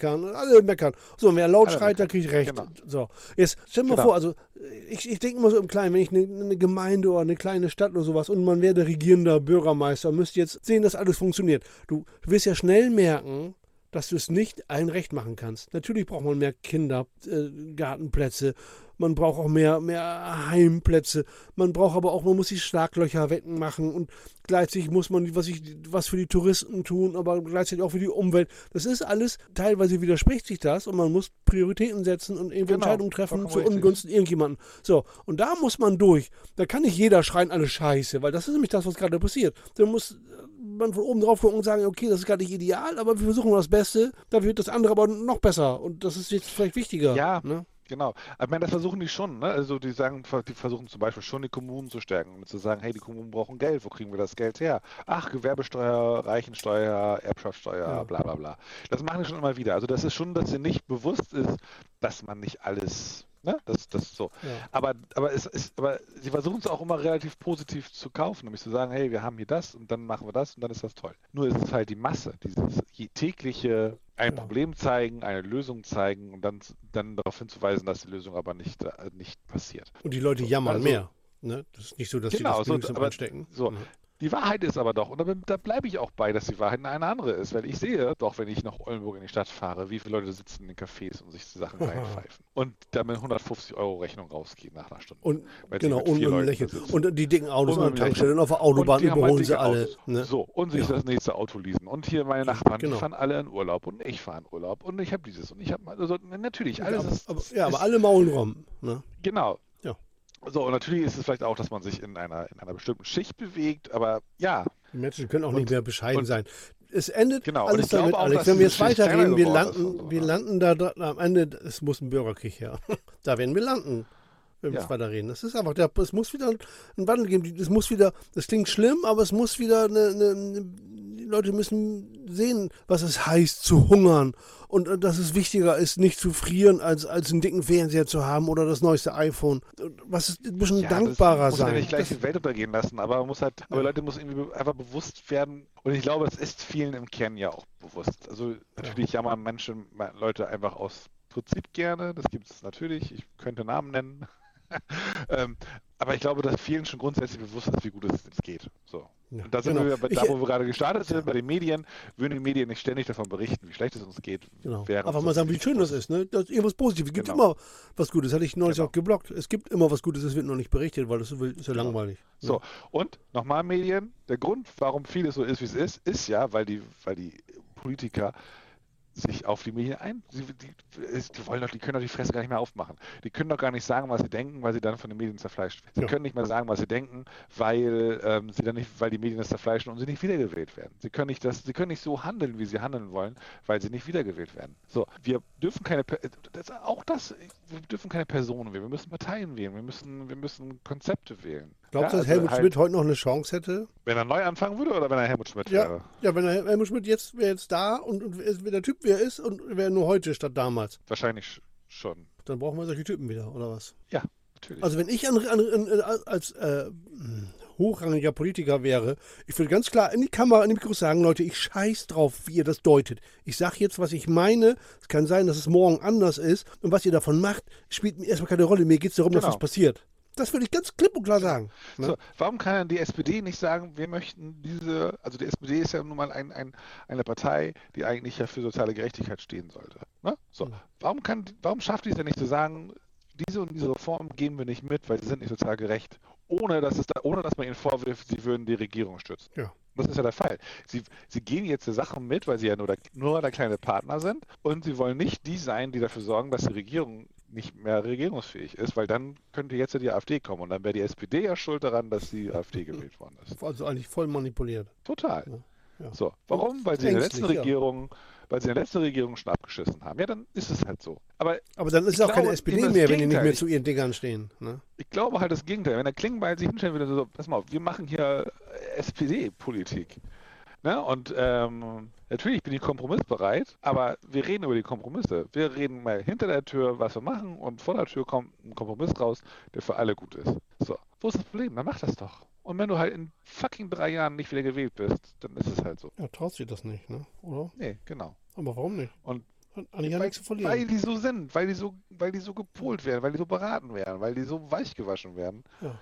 alle meckern. So, und wer laut Alle schreit, der meckern. kriegt recht. Genau. So, jetzt stell dir mal Genau. vor, also ich, ich denke immer so im Kleinen, wenn ich eine, eine Gemeinde oder eine kleine Stadt oder sowas und man wäre der regierender Bürgermeister und müsste jetzt sehen, dass alles funktioniert. Du wirst ja schnell merken, dass du es nicht allen recht machen kannst. Natürlich braucht man mehr Kindergartenplätze, man braucht auch mehr, mehr Heimplätze, man braucht aber auch, man muss die Schlaglöcher wegmachen und gleichzeitig muss man was, ich, was für die Touristen tun, aber gleichzeitig auch für die Umwelt. Das ist alles, teilweise widerspricht sich das und man muss Prioritäten setzen und irgendwie Genau, Entscheidungen treffen vollkommen zu richtig. Ungunsten irgendjemanden. So, und da muss man durch. Da kann nicht jeder schreien, alles scheiße, weil das ist nämlich das, was gerade passiert. Da muss man von oben drauf gucken und sagen, okay, das ist gerade nicht ideal, aber wir versuchen das Beste, dafür wird das andere aber noch besser und das ist jetzt vielleicht wichtiger. Ja, Ne? genau. Aber ich meine, das versuchen die schon, ne? Also die sagen, die versuchen zum Beispiel schon die Kommunen zu stärken und zu sagen, hey, die Kommunen brauchen Geld, wo kriegen wir das Geld her? Ach, Gewerbesteuer, Reichensteuer, Erbschaftssteuer, Ja. bla bla bla. Das machen die schon immer wieder. Also das ist schon, dass ihnen nicht bewusst ist, dass man nicht alles, ne? Das, das so. Ja. Aber, aber es ist, aber sie versuchen es auch immer relativ positiv zu kaufen, nämlich zu sagen, hey, wir haben hier das und dann machen wir das und dann ist das toll. Nur ist es halt die Masse, dieses tägliche ein Ja. Problem zeigen, eine Lösung zeigen und dann, dann darauf hinzuweisen, dass die Lösung aber nicht, äh, nicht passiert. Und die Leute jammern Also- mehr. Ne? Das ist nicht so, dass Genau, sie das so, Böse aber anstecken. so. Ne? Die Wahrheit ist aber doch, und da, bin- da bleibe ich auch bei, dass die Wahrheit eine andere ist, weil ich sehe doch, wenn ich nach Oldenburg in die Stadt fahre, wie viele Leute sitzen in den Cafés und sich die Sachen reinpfeifen und dann mit hundertfünfzig Euro Rechnung rausgehen nach einer Stunde. Und Weil sie genau, mit und vier mit einem Leuten Lächeln. sitzen. Und die dicken Autos Und an mit der einem Tankstelle und auf der Und Autobahn die haben halt überholen sie dicke alle. Autos. Ne? So, und sich Ja. das nächste Auto leasen. Und hier meine Nachbarn, genau. die fahren alle in Urlaub und ich fahre in Urlaub und ich habe dieses und ich habe, also natürlich, alles aber, ist, aber, ja, aber ist alle maulen rum. Ne? genau. Ja. So, und natürlich ist es vielleicht auch, dass man sich in einer, in einer bestimmten Schicht bewegt, aber ja, Die Menschen können auch Und- nicht mehr bescheiden und- sein. Es endet Genau, und alles ich glaube damit, auch, Alex. dass Wenn wir diese jetzt Schicht weiterreden, kleiner wir geworden ist landen, und so, wir ne? landen da, da am Ende, es muss ein Bürgerkrieg her. Da werden wir landen, wenn wir Ja. jetzt weiterreden. Das ist einfach, der, es muss wieder einen Wandel geben. Es muss wieder, das klingt schlimm, aber es muss wieder eine, eine, eine die Leute müssen sehen, was es heißt zu hungern und äh, dass es wichtiger ist, nicht zu frieren, als, als einen dicken Fernseher zu haben oder das neueste iPhone. Was ist ein bisschen ja, dankbarer das muss sein. ja nicht gleich Das, die Welt untergehen lassen, aber man muss halt, aber Ja. Leute muss irgendwie be- einfach bewusst werden. Und ich glaube, es ist vielen im Kern ja auch bewusst. Also natürlich jammern Menschen, me- Leute einfach aus Prinzip gerne. Das gibt es natürlich. Ich könnte Namen nennen. ähm, aber ich glaube, dass vielen schon grundsätzlich bewusst ist, wie gut es jetzt geht. So. Ja, Und da sind genau. wir, bei- Ich- da wo wir gerade gestartet sind, bei den Medien, würden die Medien nicht ständig davon berichten, wie schlecht es uns geht. Genau. wäre Einfach uns mal das sagen, wie nicht schön das bewusst. ist. Ne? Das ist irgendwas Positives. Es gibt Genau. immer was Gutes. Hatte ich neulich Genau. auch geblockt. Es gibt immer was Gutes, es wird noch nicht berichtet, weil das ist ist ja Genau. langweilig. Ne? So, und nochmal Medien, der Grund, warum vieles so ist, wie es ist, ist ja, weil die, weil die Politiker sich auf die Medien ein, sie, die, die wollen doch, die können doch die Fresse gar nicht mehr aufmachen. Die können doch gar nicht sagen, was sie denken, weil sie dann von den Medien zerfleischt werden. Sie Ja. können nicht mehr sagen, was sie denken, weil ähm, sie dann nicht, weil die Medien das zerfleischen und sie nicht wiedergewählt werden. Sie können nicht das, sie können nicht so handeln, wie sie handeln wollen, weil sie nicht wiedergewählt werden. So, wir dürfen keine, Per- das, auch das, wir dürfen keine Personen wählen, wir müssen Parteien wählen, wir müssen, wir müssen Konzepte wählen. Glaubst du, Ja, dass also Helmut halt- Schmidt heute noch eine Chance hätte? Wenn er neu anfangen würde oder wenn er Helmut Schmidt Ja, wäre? ja, wenn er, Helmut Schmidt jetzt wäre jetzt da und, und wer der Typ, wer er ist, und wäre nur heute statt damals, Wahrscheinlich sch- schon. dann brauchen wir solche Typen wieder, oder was? Ja, natürlich. Also wenn ich an, an, an, als äh, hochrangiger Politiker wäre, ich würde ganz klar in die Kamera, in die Mikros sagen, Leute, ich scheiß drauf, wie ihr das deutet. Ich sage jetzt, was ich meine. Es kann sein, dass es morgen anders ist. Und was ihr davon macht, spielt mir erstmal keine Rolle. Mir geht es darum, dass Genau. das passiert. Das würde ich ganz klipp und klar sagen. Ne? So, warum kann dann die S P D nicht sagen, wir möchten diese, also die S P D ist ja nun mal ein, ein, eine Partei, die eigentlich ja für soziale Gerechtigkeit stehen sollte. Ne? So, Ja. warum, kann, warum schafft die es denn nicht zu sagen, diese und diese Reformen geben wir nicht mit, weil sie sind nicht sozial gerecht, ohne dass, es da, ohne dass man ihnen vorwirft, sie würden die Regierung stützen. Ja. Das ist ja der Fall. Sie, sie gehen jetzt die Sachen mit, weil sie ja nur der, nur der kleine Partner sind und sie wollen nicht die sein, die dafür sorgen, dass die Regierung nicht mehr regierungsfähig ist, weil dann könnte jetzt ja die AfD kommen und dann wäre die S P D ja schuld daran, dass die AfD gewählt worden ist. Also eigentlich voll manipuliert. Total. Ja. Ja. So, warum? Weil sie in der letzten Ängstlich, ja. Regierung, weil sie in der letzten Regierung schon abgeschissen haben. Ja, dann ist es halt so. Aber Aber dann ist Ich es auch keine glaube, S P D eben das mehr, wenn die nicht Gegenteil. mehr zu ihren Dingern stehen. Ne? ich glaube halt das Gegenteil. Wenn der Klingbeil sich hinstellen würde, so, pass mal auf, wir machen hier S P D-Politik. Ne? Und ähm, natürlich bin ich kompromissbereit, aber wir reden über die Kompromisse. Wir reden mal hinter der Tür, was wir machen, und vor der Tür kommt ein Kompromiss raus, der für alle gut ist. So, wo ist das Problem? Dann mach das doch. Und wenn du halt in fucking drei Jahren nicht wieder gewählt bist, dann ist es halt so. Ja, traut sich das nicht, ne? Oder? Nee, genau. Aber warum nicht? Und Hat eigentlich ja Weil, nichts zu verlieren. weil die so sind, weil die so, weil die so gepolt werden, weil die so beraten werden, weil die so weich gewaschen werden. Ja,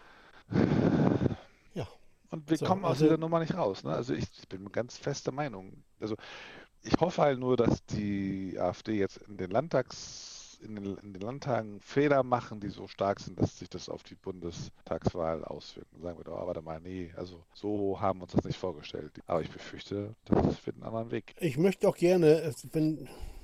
ja. Und wir So, kommen aus dieser also, Nummer nicht raus. Ne? Also ich, ich bin ganz fester Meinung. Also ich hoffe halt nur, dass die AfD jetzt in den Landtags, in den, in den Landtagen Fehler machen, die so stark sind, dass sich das auf die Bundestagswahl auswirken. Sagen wir doch, oh, warte mal, nee, also so haben wir uns das nicht vorgestellt. Aber ich befürchte, das wird einen anderen Weg. ich möchte auch gerne, äh, wenn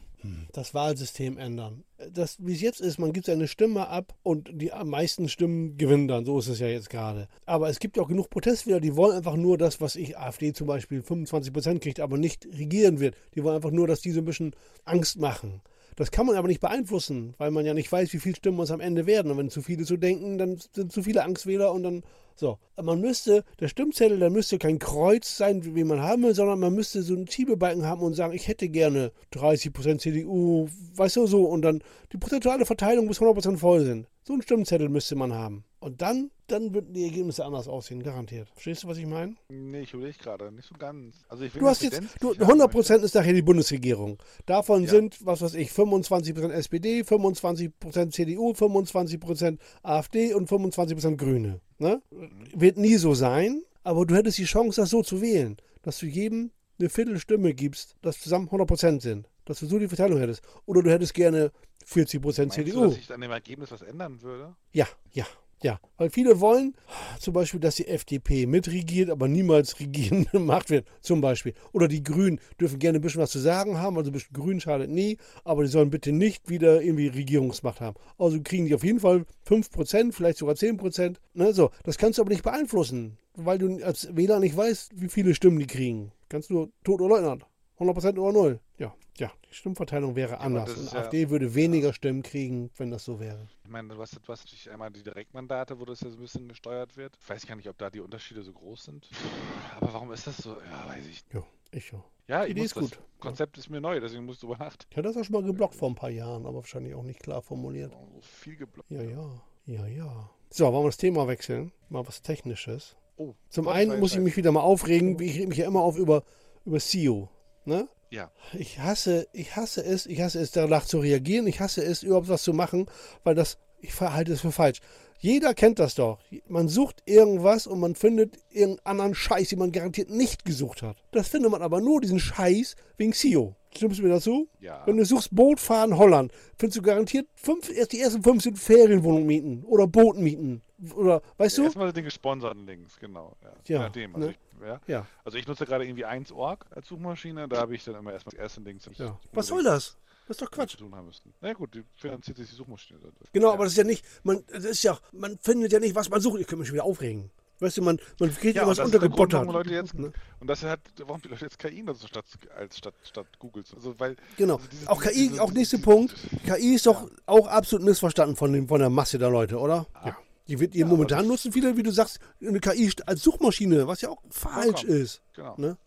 das Wahlsystem ändern. Das, wie es jetzt ist, man gibt seine Stimme ab und die am meisten Stimmen gewinnen dann. So ist es ja jetzt gerade. Aber es gibt ja auch genug Protestwähler, die wollen einfach nur das, was ich, AfD zum Beispiel, fünfundzwanzig Prozent kriegt, aber nicht regieren wird. Die wollen einfach nur, dass die so ein bisschen Angst machen. Das kann man aber nicht beeinflussen, weil man ja nicht weiß, wie viele Stimmen es am Ende werden. Und wenn zu viele so denken, dann sind zu viele Angstwähler und dann so. Man müsste, der Stimmzettel, da müsste kein Kreuz sein, wie man haben will, sondern man müsste so einen Schiebebalken haben und sagen, ich hätte gerne dreißig Prozent C D U, weißt du, so. Und dann die prozentuale Verteilung bis hundert Prozent voll sind. So einen Stimmzettel müsste man haben. Und dann, dann würden die Ergebnisse anders aussehen, garantiert. Verstehst du, was ich meine? Nee, ich überlege gerade, nicht so ganz. Also ich will Du hast eine jetzt, Tendenz, du, die ich haben hundert Prozent möchte. ist nachher die Bundesregierung. Davon Ja. sind, was weiß ich, fünfundzwanzig Prozent S P D, fünfundzwanzig Prozent C D U, fünfundzwanzig Prozent AfD und fünfundzwanzig Prozent Grüne. Ne? Wird nie so sein, aber du hättest die Chance, das so zu wählen, dass du jedem eine Viertelstimme gibst, dass zusammen hundert Prozent sind. Dass du so die Verteilung hättest. Oder du hättest gerne vierzig Prozent Meinst du, C D U. dass sich an dem Ergebnis was ändern würde? Ja, ja, ja. Weil viele wollen zum Beispiel, dass die F D P mitregiert, aber niemals regierende Macht wird, zum Beispiel. Oder die Grünen dürfen gerne ein bisschen was zu sagen haben, also ein bisschen Grün schadet nie, aber die sollen bitte nicht wieder irgendwie Regierungsmacht haben. Also kriegen die auf jeden Fall fünf Prozent, vielleicht sogar zehn Prozent. Ne, so. Das kannst du aber nicht beeinflussen, weil du als Wähler nicht weißt, wie viele Stimmen die kriegen. Kannst nur tot oder leugnen. hundert Prozent oder null. Ja, ja, die Stimmverteilung wäre anders. das Und ist ja- AfD würde weniger Stimmen kriegen, wenn das so wäre. Ich meine, du hast, du hast natürlich einmal die Direktmandate, wo das ja so ein bisschen gesteuert wird. Ich weiß gar nicht, ob da die Unterschiede so groß sind. Aber warum ist das so? Ja, weiß ich nicht. Ja, ich ja. Ja, Die ich Idee muss ist das gut. Konzept ist mir neu, deswegen musst du über Nacht. Ich hatte das auch schon mal geblockt vor ein paar Jahren, aber wahrscheinlich auch nicht klar formuliert. So viel geblockt. Ja, ja, ja, ja. So, wollen wir das Thema wechseln? Mal was Technisches. Oh, Zum Spotify einen muss ist ich mich wieder mal aufregen, ich reg mich ja immer auf über, über S E O. Ne? Ja. Ich hasse, ich hasse es, ich hasse es, danach zu reagieren, ich hasse es, überhaupt was zu machen, weil das, ich halte es für falsch. Jeder kennt das doch. Man sucht irgendwas und man findet irgendeinen anderen Scheiß, den man garantiert nicht gesucht hat. Das findet man aber nur, diesen Scheiß, wegen S E O. Stimmst du mir dazu? Ja. Wenn du suchst Boot fahren Holland, findest du garantiert fünf, erst die ersten fünf sind Ferienwohnungen mieten oder Boot mieten. Oder, weißt Ja, du? erstmal den gesponserten Links, genau. Ja. Ja, Je nachdem. Also, ne? ich, ja. Ja, also ich nutze gerade irgendwie eins Punkt org als Suchmaschine, da habe ich dann immer erstmal die ersten Links. die ja. ich Was soll unbedingt das? Das ist doch Quatsch. zu tun haben müssten. Na ja, gut, die finanziert sich die Suchmaschine dadurch. Genau, ja. aber das ist ja nicht, man, das ist ja, man findet ja nicht, was man sucht. Ich könnte mich schon wieder aufregen. Weißt du, man, man kriegt Ja, ja was und das ist der Grund, untergebottert. warum Leute jetzt, Ne? und das hat, warum die Leute jetzt K I nutzen statt, als statt, statt Google. Also, weil, Genau. also diese- Auch K I, diese- auch diese- nächster diese- Punkt. K I ist doch Ja. auch absolut missverstanden von, dem, von der Masse der Leute, oder? Ja. Die wird, die Ja, momentan also- nutzen viele, wie du sagst, eine K I als Suchmaschine, was ja auch falsch Vollkommen. ist. Genau. Ne?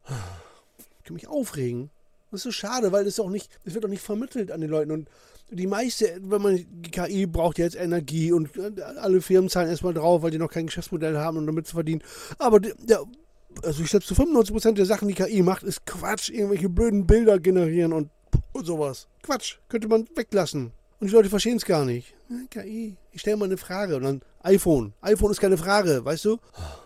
Ich kann mich aufregen. Das ist so schade, weil das auch nicht, es wird auch nicht vermittelt an den Leuten. Und die meiste, wenn man die K I braucht ja jetzt Energie und alle Firmen zahlen erstmal drauf, weil die noch kein Geschäftsmodell haben, um damit zu verdienen. Aber der, der, also ich schätze, zu fünfundneunzig Prozent der Sachen, die K I macht, ist Quatsch. Irgendwelche blöden Bilder generieren und, und sowas. Quatsch. Könnte man weglassen. Und die Leute verstehen es gar nicht. K I, ich stelle mal eine Frage. Und dann iPhone. iPhone ist keine Frage, weißt du?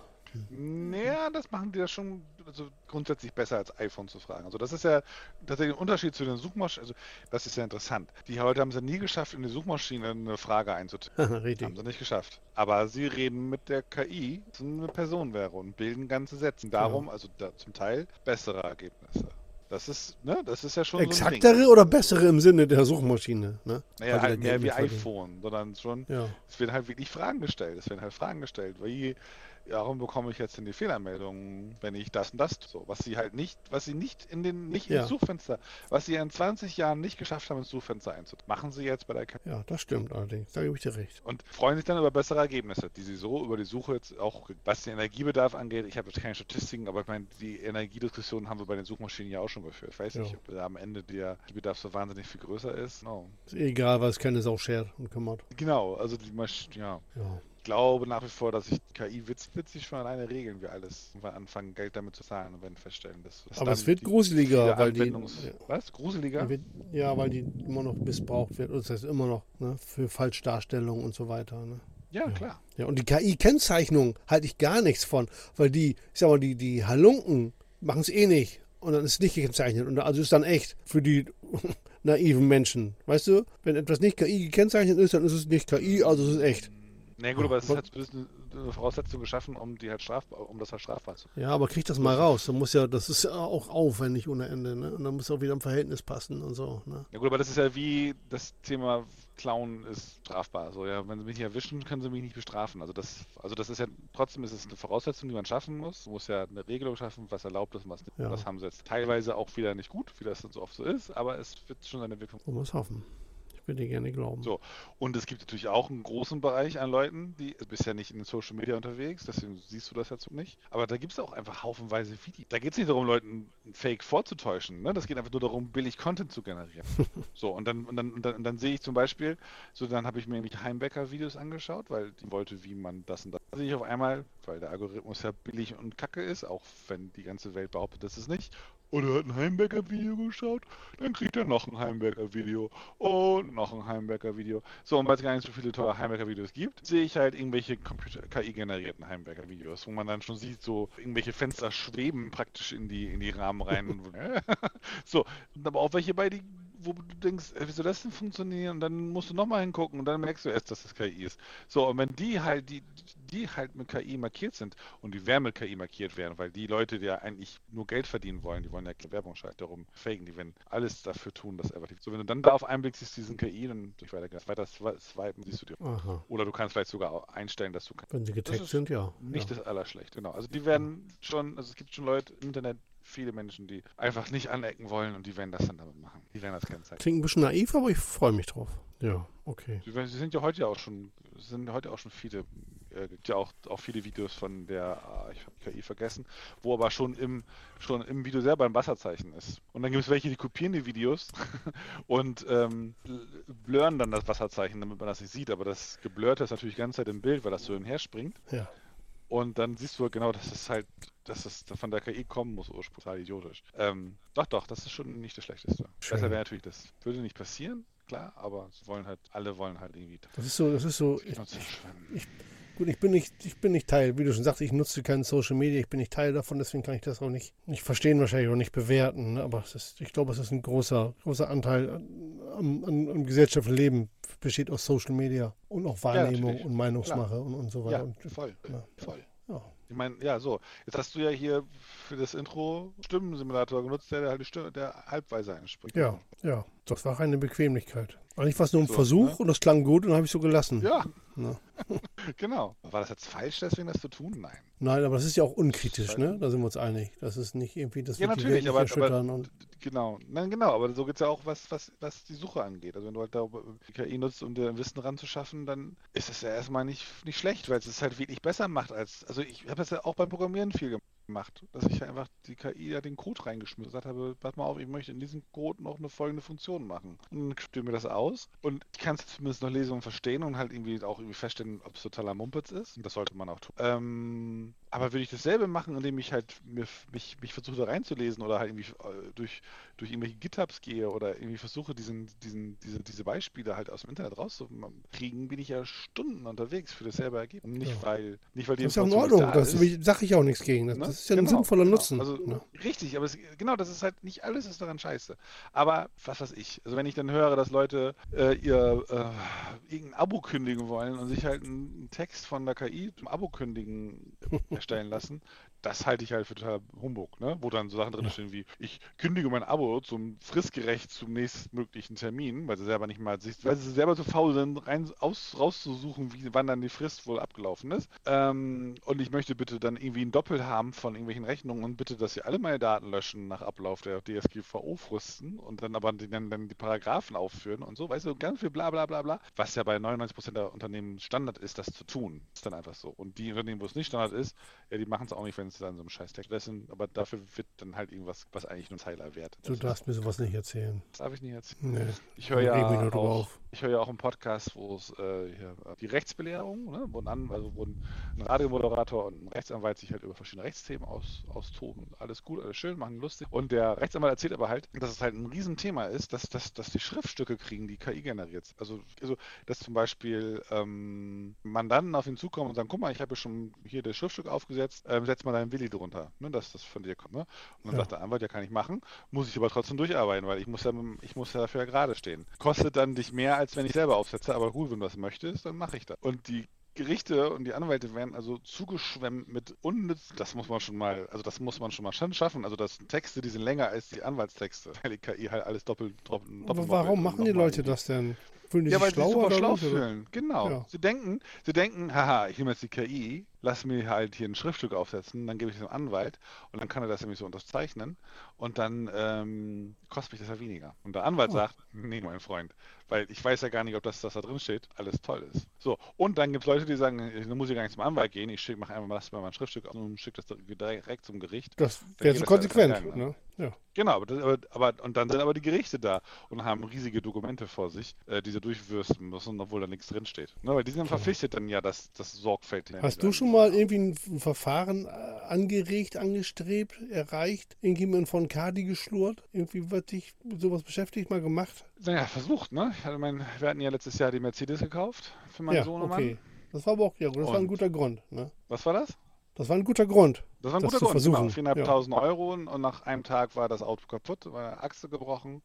Naja, das machen die ja schon also grundsätzlich besser als iPhone zu fragen. Also das ist ja tatsächlich ein Unterschied zu den Suchmaschinen. Also das ist ja interessant. Die heute haben es ja nie geschafft, in die Suchmaschine eine Frage einzutippen. Richtig. Haben sie nicht geschafft. Aber sie reden mit der K I, das eine Person wäre und bilden ganze Sätze. Darum, also da, zum Teil bessere Ergebnisse. Das ist, ne, das ist ja schon Exaktere so ein Ding. oder bessere im Sinne der Suchmaschine? Ne? Naja, Weil die halt da mehr Geld wie mit verdienen. iPhone, sondern schon, Ja. es werden halt wirklich Fragen gestellt. Es werden halt Fragen gestellt. Wie, warum bekomme ich jetzt denn die Fehlermeldungen, wenn ich das und das so, was sie halt nicht, was sie nicht in den, nicht Ja. ins Suchfenster, was sie in zwanzig Jahren nicht geschafft haben, ins Suchfenster einzutragen. Machen sie jetzt bei der K I. Ja, das stimmt allerdings. Da gebe ich dir recht. Und freuen sich dann über bessere Ergebnisse, die sie so über die Suche jetzt auch, was den Energiebedarf angeht, ich habe jetzt keine Statistiken, aber ich meine, die Energiediskussion haben wir bei den Suchmaschinen ja auch schon geführt. Ich weiß Ja. nicht, ob da am Ende der Bedarf so wahnsinnig viel größer ist. No. Ist egal, weil es keine Sau schert und kümmert. Genau, also die Maschine, ja. Ja. glaube nach wie vor, dass sich K I witz, witzig schon alleine regeln wir alles. Und wir anfangen, Geld damit zu zahlen und werden feststellen, dass, dass Aber dann es wird die gruseliger, viele weil die, Anwendungs... Was? Gruseliger? die wird, ja, weil die immer noch missbraucht wird. Das heißt immer noch, ne, für Falschdarstellungen und so weiter. Ne? Ja, Ja. klar. Ja, und die K I-Kennzeichnung halte ich gar nichts von, weil die, ich sag mal, die, die Halunken machen es eh nicht. Und dann ist es nicht gekennzeichnet. Und also ist dann echt für die naiven Menschen. Weißt du, wenn etwas nicht K I gekennzeichnet ist, dann ist es nicht K I, also ist es echt. Na gut, aber es ist halt ein bisschen eine Voraussetzung geschaffen, um die halt strafbar, um das halt strafbar zu machen. Ja, aber krieg das mal raus. Da muss ja, das ist ja auch aufwendig ohne Ende, ne? Und dann muss auch wieder im Verhältnis passen und so. Ne? Ja gut, aber das ist ja wie das Thema Klauen ist strafbar. Also ja, wenn sie mich nicht erwischen, können sie mich nicht bestrafen. Also das, also das ist ja trotzdem ist es eine Voraussetzung, die man schaffen muss. Man muss ja eine Regelung schaffen, was erlaubt ist und was nicht. Ja. Das haben sie jetzt teilweise auch wieder nicht gut, wie das dann so oft so ist, aber es wird schon seine Wirkung. Man muss hoffen. Ich würde dir gerne glauben. So, und es gibt natürlich auch einen großen Bereich an Leuten, die du bist ja nicht in den Social Media unterwegs, deswegen siehst du das jetzt nicht. Aber da gibt es auch einfach haufenweise Videos. Da geht es nicht darum, Leuten ein Fake vorzutäuschen. Ne? Das geht einfach nur darum, billig Content zu generieren. So, und dann, und dann, und dann, und dann sehe ich zum Beispiel, so dann habe ich mir nämlich Heimwecker-Videos angeschaut, weil die wollte, wie man das und das. Da sehe ich auf einmal, weil der Algorithmus ja billig und kacke ist, auch wenn die ganze Welt behauptet, dass es nicht. Oder hat ein Heimwecker-Video geschaut, dann kriegt er noch ein Heimwecker-Video und noch ein Heimwecker-Video. So, und weil es gar nicht so viele tolle Heimwecker-Videos gibt, sehe ich halt irgendwelche Computer-K I-generierten Heimwecker-Videos, wo man dann schon sieht, so irgendwelche Fenster schweben praktisch in die, in die Rahmen rein. So, aber auch welche bei, die, wo du denkst, wie soll das denn funktionieren? Und dann musst du nochmal hingucken und dann merkst du erst, dass das K I ist. So, und wenn die halt, die, die halt mit K I markiert sind und die werden mit K I markiert werden, weil die Leute, die ja eigentlich nur Geld verdienen wollen, die wollen ja Werbung schalten, darum faken, die werden alles dafür tun, dass effektiv. So, wenn du dann da auf einen Blick siehst, diesen K I, dann durch weiter, weiter swipen, siehst du dir. Aha. Oder du kannst vielleicht sogar einstellen, dass du Wenn sie getaggt sind, ja. Nicht ja. das Allerschlecht, genau. Also die werden schon, also es gibt schon Leute im Internet, viele Menschen, die einfach nicht anecken wollen und die werden das dann damit machen. Die werden das kennzeichnen. Klingt ein bisschen naiv, aber ich freue mich drauf. Ja, okay. Sie, sie sind ja heute ja auch schon, sind heute auch schon viele, äh, gibt ja auch, auch viele Videos von der, äh, ich habe K I vergessen, wo aber schon im, schon im Video selber ein Wasserzeichen ist. Und dann gibt es welche, die kopieren die Videos und ähm, blurren dann das Wasserzeichen, damit man das nicht sieht. Aber das Geblurrte ist natürlich die ganze Zeit im Bild, weil das so hinher springt. Ja. Und dann siehst du genau, dass es halt, dass es von der K I kommen muss, ursprünglich. Total idiotisch. Ähm, doch, doch, das ist schon nicht das Schlechteste. Schön. Besser wäre natürlich, das würde nicht passieren, klar, aber sie wollen halt, alle wollen halt irgendwie. Das ist so, das ist so. Ich, Ich, ich, gut, ich bin nicht, ich bin nicht Teil, wie du schon sagst, ich nutze keinen Social Media, ich bin nicht Teil davon, deswegen kann ich das auch nicht, nicht verstehen wahrscheinlich oder nicht bewerten. Ne? Aber es ist, ich glaube, es ist ein großer, großer Anteil am, am, am gesellschaftlichen Leben besteht aus Social Media und auch Wahrnehmung ja, und Meinungsmache und, und so weiter. Ja, und, voll, ja. voll. Ja. Ich meine, ja, so. Jetzt hast du ja hier für das Intro Stimmensimulator genutzt, der halt die Stimme, der halbweise einspricht. Ja, ja. Das war reine Bequemlichkeit. Eigentlich war es nur ein So, Versuch ne? und das klang gut und dann habe ich so gelassen. Ja, Ne? genau. War das jetzt falsch, deswegen das zu tun? Nein. Nein, aber das ist ja auch unkritisch, Das ist ne? halt- Da sind wir uns einig. Das ist nicht irgendwie, das Ja, wird die natürlich, Welt aber, nicht erschüttern. aber Und, genau. Nein, genau, aber so geht es ja auch, was, was, was die Suche angeht. Also wenn du halt da die K I nutzt, um dir Wissen ranzuschaffen, dann ist es ja erstmal nicht, nicht schlecht, weil es es halt wirklich besser macht als. Also ich habe das ja auch beim Programmieren viel gemacht, dass ich einfach die K I ja den Code reingeschmissen gesagt habe, pass mal auf, ich möchte in diesem Code noch eine folgende Funktion machen. Und dann spielt mir das aus und ich kann es zumindest noch lesen und verstehen und halt irgendwie auch irgendwie feststellen, ob es totaler Mumpitz ist. Und das sollte man auch tun. Ähm, aber würde ich dasselbe machen, indem ich halt mir, mich, mich versuche da reinzulesen oder halt irgendwie äh, durch, durch irgendwelche GitHubs gehe oder irgendwie versuche, diesen, diesen, diese, diese Beispiele halt aus dem Internet rauszukriegen, bin ich ja Stunden unterwegs für dasselbe Ergebnis. Nicht, Ja. weil, nicht weil die das ist ja in Information Ordnung, nicht das da ist. sage ich auch nichts gegen. Das, Ne? das ist ja ein Genau, sinnvoller genau. Nutzen. Also, ne? richtig, aber es, genau, das ist halt nicht alles ist daran scheiße. Aber was weiß ich, also wenn ich dann höre, dass Leute äh, ihr äh, irgendein Abo kündigen wollen und sich halt einen Text von der K I zum Abo kündigen erstellen lassen, das halte ich halt für total Humbug, ne? Wo dann so Sachen drin Ja. stehen wie, ich kündige mein Abo zum fristgerecht zum nächstmöglichen Termin, weil sie selber nicht mal sich, weil sie selber zu faul sind, rein, aus, rauszusuchen, wie, wann dann die Frist wohl abgelaufen ist. Ähm, und ich möchte bitte dann irgendwie ein Doppel haben von irgendwelchen Rechnungen und bitte, dass sie alle meine Daten löschen nach Ablauf der D S G V O-Fristen und dann aber die, dann, dann die Paragraphen aufführen und so, weißt du, ganz viel bla bla bla bla, was ja bei neunundneunzig Prozent der Unternehmen Standard ist, das zu tun. Ist dann einfach so. Und die Unternehmen, wo es nicht Standard ist, ja, die machen es auch nicht, wenn es dann so einem Scheiß-Text ist, aber dafür wird dann halt irgendwas, was eigentlich nur ein Zeiler wert. Du darfst mir sowas nicht erzählen. Das darf ich nicht erzählen. Nee. Ich höre Reg mich ja nur drüber auch, auf. Ich höre ja auch einen Podcast, wo es äh, hier, äh, die Rechtsbelehrung, ne, wo, ein, An- also wo ein ein Radiomoderator und ein Rechtsanwalt sich halt über verschiedene Rechtsthemen aus, austoben. Alles gut, alles schön, machen lustig. Und der Rechtsanwalt erzählt aber halt, dass es halt ein Riesenthema ist, dass, dass, dass die Schriftstücke kriegen, die K I generiert. Also, also dass zum Beispiel ähm, Mandanten auf ihn zukommen und sagen, guck mal, ich habe ja schon hier das Schriftstück aufgesetzt, ähm, setz mal deinen Willi drunter, ne, dass das von dir kommt. Ne? Und dann Ja. sagt der Anwalt, ja, kann ich machen, muss ich aber trotzdem durcharbeiten, weil ich muss ja, ich muss ja dafür ja gerade stehen. Kostet dann dich mehr, als wenn ich selber aufsetze, aber gut, wenn du das möchtest, dann mache ich das. Und die Gerichte und die Anwälte werden also zugeschwemmt mit unnütz, das muss man schon mal, also das muss man schon mal schon schaffen, also das sind Texte, die sind länger als die Anwaltstexte, weil die K I halt alles doppelt, doppelt, Aber doppelt warum machen die Leute irgendwie. das denn? Fühlen die Ja, sich weil sie sich schlauer super schlau dadurch? Oder? fühlen. Genau. Ja. Sie denken, sie denken, haha, ich nehme jetzt die K I, lass mir halt hier ein Schriftstück aufsetzen, dann gebe ich es dem Anwalt und dann kann er das nämlich so unterzeichnen und dann ähm, kostet mich das ja weniger. Und der Anwalt Oh. sagt, nee, mein Freund, weil ich weiß ja gar nicht, ob das, was da drin steht, alles toll ist. So, und dann gibt es Leute, die sagen, da muss ich gar nicht zum Anwalt gehen, ich schick, mache einfach mal, lass mir mal ein Schriftstück auf und schicke das direkt zum Gericht. Das Dann wäre geht so das ja alles konsequent. rein, ne? Ne? Ja. Genau, aber, das, aber, aber und dann sind aber die Gerichte da und haben riesige Dokumente vor sich, äh, die sie durchwürsten müssen, obwohl da nichts drinsteht. Ne, weil die sind verpflichtet dann ja, das, das sorgfältig. Hast du schon mal irgendwie ein, ein Verfahren äh, angeregt, angestrebt, erreicht, irgendjemand von Kadi geschlurrt? Irgendwie wird dich mit sowas beschäftigt, mal gemacht? Naja, versucht, ne? Ich hatte mein, wir hatten ja letztes Jahr die Mercedes gekauft für meinen Ja, Sohnemann. okay. Das war aber auch, ja, das war ein Und guter Grund. Ne? was war das? Das war ein guter Grund, Das war ein das guter zu Grund, genau. versuchen. Ja. viertausendfünfhundert Euro und nach einem Tag war das Auto kaputt, war eine Achse gebrochen.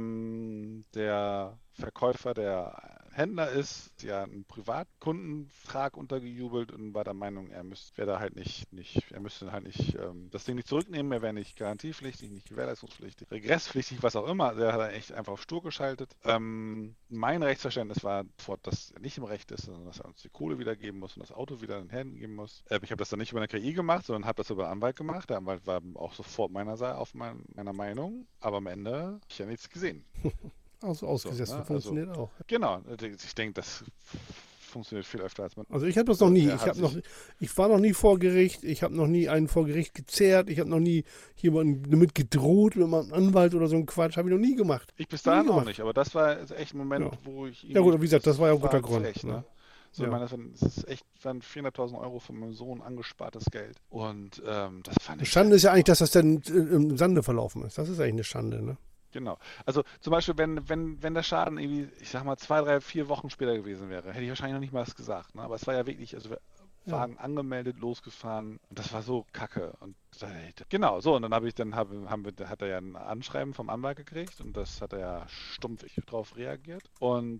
Ähm, der Verkäufer, der Händler ist, ja einen Privatkundenvertrag untergejubelt und war der Meinung, er müsste, wäre da halt nicht, nicht, er müsste halt nicht ähm, das Ding nicht zurücknehmen, er wäre nicht garantiepflichtig, nicht gewährleistungspflichtig, regresspflichtig, was auch immer. Also er hat da echt einfach auf stur geschaltet. Ähm, mein Rechtsverständnis war sofort, dass er nicht im Recht ist, sondern dass er uns die Kohle wiedergeben muss und das Auto wieder in den Händen geben muss. Äh, ich habe das dann nicht über eine K I gemacht, sondern habe das über einen Anwalt gemacht. Der Anwalt war auch sofort meiner Seite auf mein, meiner Meinung, aber am Ende habe ich ja nichts gesehen. Also ausgesetzt, So, ne? funktioniert auch. Genau, ich denke, das funktioniert viel öfter als man. Also ich habe das noch nie. Er Ich, hat hab noch, sich- ich war noch nie vor Gericht. Ich habe noch nie einen vor Gericht gezerrt. Ich habe noch nie jemanden damit gedroht, mit meinem Anwalt oder so ein Quatsch. Habe ich noch nie gemacht. Ich bis Nie dahin auch gemacht. nicht, aber das war echt ein Moment, Ja. wo ich ihn. Ja gut, wie gesagt, das war ja ein guter jetzt Grund. Echt, Ne? ne? So, Ja. ich meine, das, waren, das ist echt waren vierhunderttausend Euro von meinem Sohn angespartes Geld. Und ähm, das fand Eine ich. Schande ist ja eigentlich, dass das dann äh, im Sande verlaufen ist. Das ist eigentlich eine Schande. Ne? Genau. Also zum Beispiel, wenn, wenn, wenn der Schaden irgendwie, ich sag mal, zwei, drei, vier Wochen später gewesen wäre, hätte ich wahrscheinlich noch nicht mal was gesagt. Ne? Aber es war ja wirklich, also wir Ja. Wagen angemeldet, losgefahren und das war so kacke. Und da- genau, so, und dann habe ich, dann habe, haben wir, hat er ja ein Anschreiben vom Anwalt gekriegt und das hat er ja stumpfig drauf reagiert. Und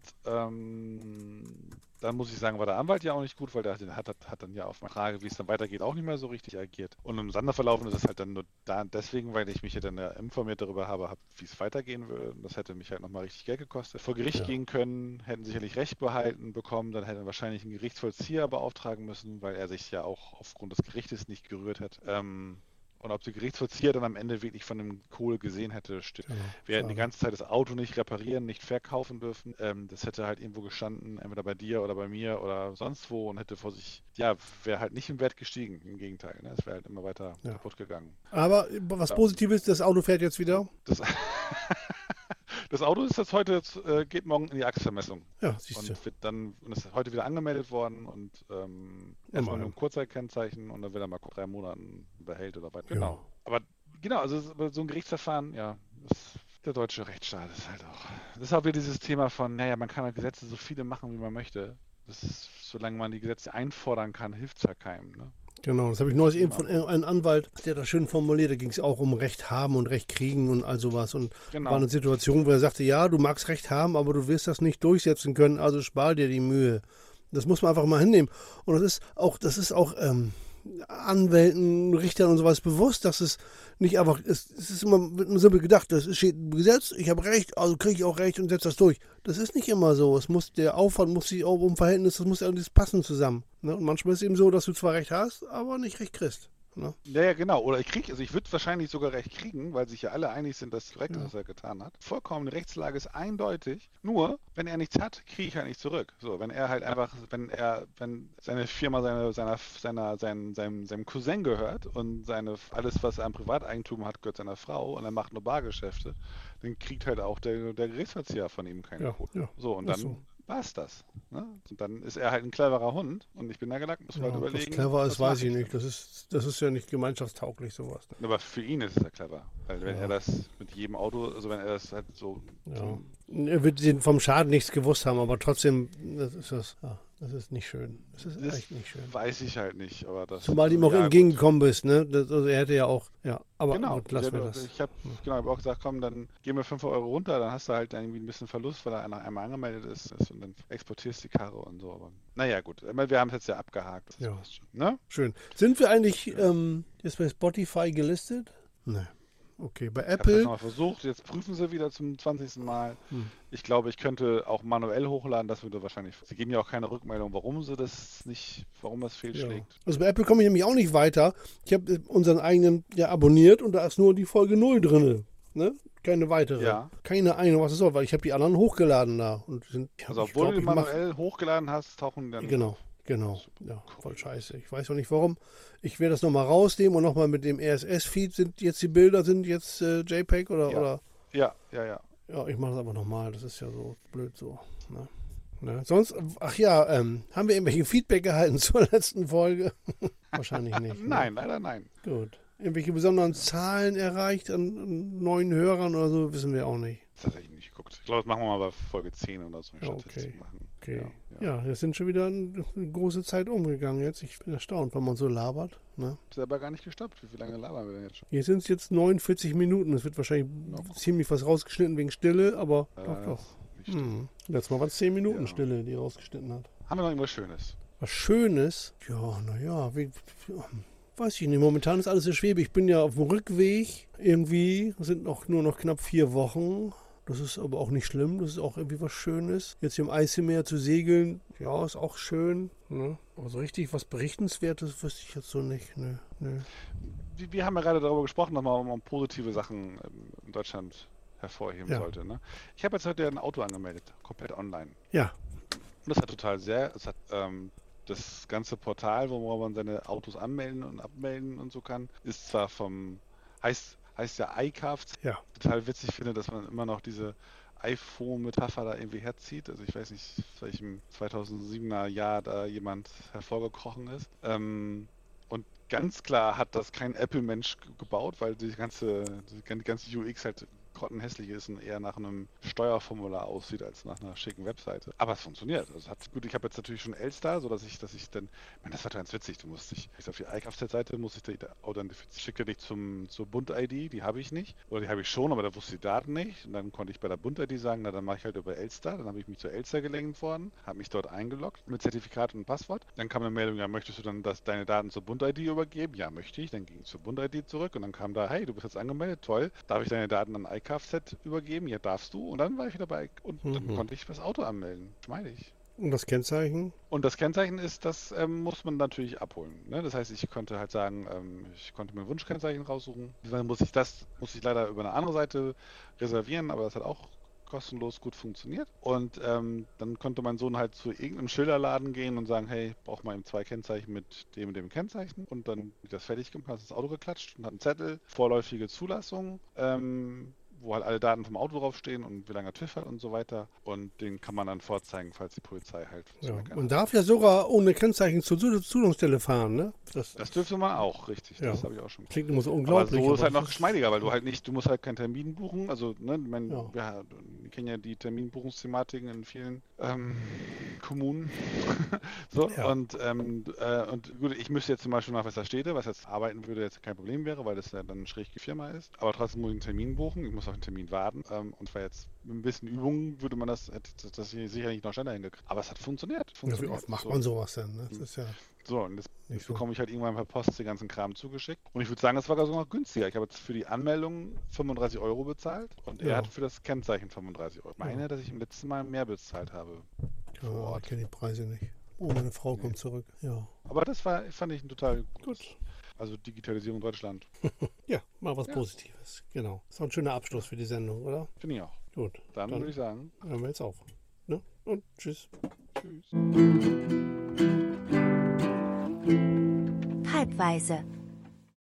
ähm, dann muss ich sagen, war der Anwalt ja auch nicht gut, weil der hat, hat, hat dann ja auf meine Frage, wie es dann weitergeht, auch nicht mehr so richtig agiert. Und im Sande verlaufen ist es halt dann nur da deswegen, weil ich mich ja dann ja informiert darüber habe, hab, wie es weitergehen würde. Und das hätte mich halt nochmal richtig Geld gekostet. Vor Gericht Ja. gehen können, hätten sicherlich Recht behalten bekommen, dann hätte er wahrscheinlich einen Gerichtsvollzieher beauftragen müssen, weil er sich ja auch aufgrund des Gerichtes nicht gerührt hat. Ähm, und ob der Gerichtsvollzieher dann am Ende wirklich von dem Kohle gesehen hätte, stimmt. Genau. Wir hätten die Schade. ganze Zeit das Auto nicht reparieren, nicht verkaufen dürfen. Ähm, das hätte halt irgendwo gestanden, entweder bei dir oder bei mir oder sonst wo und hätte vor sich, ja, wäre halt nicht im Wert gestiegen. Im Gegenteil, ne? Es wäre halt immer weiter Ja. kaputt gegangen. Aber was Ja. Positives, das Auto fährt jetzt wieder. Das, das Auto ist jetzt heute, jetzt, äh, geht morgen in die Achsvermessung. Ja, siehst du. Und wird dann, und ist heute wieder angemeldet worden und ähm, erstmal nur ein Kurzzeitkennzeichen und dann wird er mal drei Monaten behält oder weiter. Genau. Ja. Aber genau, also es ist- aber so ein Gerichtsverfahren, ja, das, der deutsche Rechtsstaat ist halt auch. Das ist auch wieder dieses Thema von, naja, man kann halt Gesetze so viele machen, wie man möchte. Das ist, solange man die Gesetze einfordern kann, hilft es ja keinem. Ne? Genau, das habe ich neulich eben von einem Anwalt, der das schön formuliert, da ging es auch um Recht haben und Recht kriegen und all sowas. Und Genau. war eine Situation, wo er sagte, ja, du magst Recht haben, aber du wirst das nicht durchsetzen können, also spar dir die Mühe. Das muss man einfach mal hinnehmen. Und das ist auch, das ist auch ähm, Anwälten, Richtern und sowas bewusst, dass es nicht einfach, es, es ist immer wird nur simpel gedacht, das steht im Gesetz, ich habe Recht, also kriege ich auch Recht und setze das durch. Das ist nicht immer so. Es muss, der Aufwand muss sich auch um Verhältnis, das muss ja alles passen zusammen. Ne? Und manchmal ist es eben so, dass du zwar Recht hast, aber nicht Recht kriegst. Ne? Ja, ja, genau. Oder ich kriege, also ich würde wahrscheinlich sogar recht kriegen, weil sich ja alle einig sind, dass es korrekt ist, Ja. was er getan hat. Vollkommen, die Rechtslage ist eindeutig. Nur, wenn er nichts hat, kriege ich halt nicht zurück. So, wenn er halt einfach, wenn er, wenn seine Firma seine, seiner, seiner, sein, seinem, seinem Cousin gehört und seine, alles, was er an Privateigentum hat, gehört seiner Frau und er macht nur Bargeschäfte, dann kriegt halt auch der, der Gerichtsverzieher von ihm keine Ja, Kohle. ja. So, und Ach dann so. war es das. Ne? Und dann ist er halt ein cleverer Hund und ich bin da gelangt, muss Ja, halt ob das überlegen. clever ist, was weiß mache ich denn? nicht. Das ist, das ist ja nicht gemeinschaftstauglich, sowas. Aber für ihn ist es ja clever. Weil wenn Ja. er das mit jedem Auto, also wenn er das halt so. Ja. zum- Er wird den- vom Schaden nichts gewusst haben, aber trotzdem, das ist das, ja, das ist nicht schön. Das ist Das echt nicht schön. weiß ich halt nicht, aber das. Zumal du ihm auch ja, gut. entgegengekommen bist, ne? Das, also er hätte ja auch, ja, aber Genau, gut, lassen wir der- das. ich habe genau, hab auch gesagt, komm, dann gehen wir fünf Euro runter, dann hast du halt irgendwie ein bisschen Verlust, weil er nach einmal angemeldet ist, ist und dann exportierst die Karre und so. Aber naja, gut, ich meine, wir haben es jetzt ja abgehakt. Das Ja. passt schon, ne? Schön. Sind wir eigentlich ähm, jetzt bei Spotify gelistet? Ne. Okay, bei Ich habe das Apple. nochmal versucht, jetzt prüfen sie wieder zum zwanzigsten Mal. Hm. Ich glaube, ich könnte auch manuell hochladen, das würde wahrscheinlich. Sie geben ja auch keine Rückmeldung, warum sie das nicht, warum das Ja. fehlschlägt. Also bei Apple komme ich nämlich auch nicht weiter. Ich habe unseren eigenen ja abonniert und da ist nur die Folge null drin. Ne? Keine weitere. Ja. Keine Ahnung, was es soll, weil ich habe die anderen hochgeladen da. Und sind, ja, Also ich obwohl glaub, du die ich mach- manuell hochgeladen hast, tauchen dann. Genau, genau. Ja, voll scheiße. Ich weiß auch nicht warum. Ich werde das nochmal rausnehmen und nochmal mit dem R S S-Feed sind jetzt die Bilder, sind jetzt äh, JPEG oder, Ja. oder. Ja, ja, ja. Ja, ich mache das aber nochmal. Das ist ja so blöd so. Ne? Ne? Sonst, ach ja, ähm, haben wir irgendwelche Feedback erhalten zur letzten Folge? Wahrscheinlich nicht. Ne? Nein, leider nein. Gut. Irgendwelche besonderen Zahlen erreicht an, an neuen Hörern oder so, wissen wir auch nicht. Das habe ich nicht geguckt. Ich glaube, das machen wir mal bei Folge zehn oder so. eine Ja, Statistik okay. machen. Okay. Ja, ja. Ja, jetzt sind schon wieder eine große Zeit umgegangen jetzt. Ich bin erstaunt, wenn man so labert. Ne? Ist aber gar nicht gestoppt. Wie viel lange labern wir denn jetzt schon? Hier sind es jetzt neunundvierzig Minuten. Es wird wahrscheinlich ziemlich was rausgeschnitten wegen Stille, aber Äh, doch, doch. nicht stimmt. Hm. Letztes Mal waren es zehn Minuten Ja. Stille, die rausgeschnitten hat. Haben wir noch irgendwas Schönes? Was Schönes? Ja, naja, weiß ich nicht. Momentan ist alles so schwebe. Ich bin ja auf dem Rückweg irgendwie. Es sind noch nur noch knapp vier Wochen. Das ist aber auch nicht schlimm. Das ist auch irgendwie was Schönes. Jetzt hier im Eiselmeer zu segeln, ja, ist auch schön. Ne? Aber so richtig was Berichtenswertes wüsste ich jetzt so nicht. Ne, ne. Wir, wir haben ja gerade darüber gesprochen, nochmal, ob man positive Sachen ähm, in Deutschland hervorheben Ja. sollte. Ne? Ich habe jetzt heute ein Auto angemeldet, komplett online. Ja, Und das hat total sehr, es hat ähm, das ganze Portal, wo man seine Autos anmelden und abmelden und so kann, ist zwar vom, heißt, heißt ja iCarft, ja. total witzig finde, dass man immer noch diese iPhone-Metapher da irgendwie herzieht. Also ich weiß nicht, aus welchem zweitausendsiebener Jahr da jemand hervorgekrochen ist. Ähm, und ganz klar hat das kein Apple-Mensch ge- gebaut, weil die ganze, die ganze U X halt grottenhässlich ist und eher nach einem Steuerformular aussieht als nach einer schicken Webseite. Aber es funktioniert. Also es hat, gut, ich habe jetzt natürlich schon Elster, so dass ich, dass ich dann, ich meine, das war ganz witzig. Du musst dich, ich auf die iCarft-Seite muss ich da authentifizieren. Schicke dich zum zur Bund-I D, die habe ich nicht, oder die habe ich schon, aber da wusste ich die Daten nicht. Und dann konnte ich bei der Bund-I D sagen, na dann mache ich halt über Elster. Dann habe ich mich zu Elster gelenkt worden, habe mich dort eingeloggt mit Zertifikat und Passwort. Dann kam eine Meldung, ja, möchtest du dann das, deine Daten zur Bund-I D übergeben? Ja, möchte ich. Dann ging ich zur Bund-I D zurück und dann kam da, hey, du bist jetzt angemeldet, toll. Darf ich deine Daten an iCarft übergeben? Ja, darfst du. Und dann war ich wieder bei und dann Mhm. konnte ich das Auto anmelden. Schmeidig. Und das Kennzeichen? Und das Kennzeichen ist, das ähm, muss man natürlich abholen. Ne? Das heißt, ich konnte halt sagen, ähm, ich konnte mir ein Wunschkennzeichen raussuchen. Dann muss ich das, muss ich leider über eine andere Seite reservieren, aber das hat auch kostenlos gut funktioniert. Und ähm, dann konnte mein Sohn halt zu irgendeinem Schilderladen gehen und sagen, hey, ich brauche mal eben zwei Kennzeichen mit dem und dem Kennzeichen. Und dann wird das fertig gemacht, hat das Auto geklatscht und hat einen Zettel, vorläufige Zulassung, ähm, wo halt alle Daten vom Auto draufstehen und wie lange er TÜV hat und so weiter. Und den kann man dann vorzeigen, falls die Polizei halt Ja. so kann. Man darf ja sogar ohne Kennzeichen zur Zu- Zulassungsstelle fahren, ne? Das, Das dürfte man auch, richtig. Ja. Das habe ich auch schon. klingt immer so Aber unglaublich. so ist halt aber noch das geschmeidiger, weil du halt nicht, du musst halt keinen Termin buchen. Also, ne, mein, Ja. wir, wir kennen ja die Terminbuchungsthematiken in vielen ähm, Kommunen. so, Ja. und, ähm, äh, und gut, ich müsste jetzt zum Beispiel nach Westerstede, was jetzt arbeiten würde, jetzt kein Problem wäre, weil das ja dann eine schräge Firma ist. Aber trotzdem muss ich einen Termin buchen, ich muss auf einen Termin warten. Ähm, und zwar jetzt mit ein bisschen Übung würde man das, hätte das hier sicherlich noch schneller hingekriegt. Aber es hat funktioniert. Ja, wie funktioniert. oft macht so. man sowas denn? Ne? Das ist ja So, und das nicht jetzt so. bekomme ich halt irgendwann per Post den ganzen Kram zugeschickt. Und ich würde sagen, das war sogar noch günstiger. Ich habe jetzt für die Anmeldung fünfunddreißig Euro bezahlt und er Ja. hat für das Kennzeichen fünfunddreißig Euro. Ich meine, dass ich im letzten Mal mehr bezahlt habe. Ja, vor ich Ort. kenne die Preise nicht. Oh, meine Frau kommt zurück. Ja. Aber das war, fand ich ein total Gut. gutes. Also Digitalisierung Deutschland. Ja, mal was Ja. Positives. Genau. Ist doch ein schöner Abschluss für die Sendung, oder? Finde ich auch. Gut. Dann, Dann würde ich sagen, hören wir jetzt auf. Ne? Und tschüss. tschüss. Halbweise.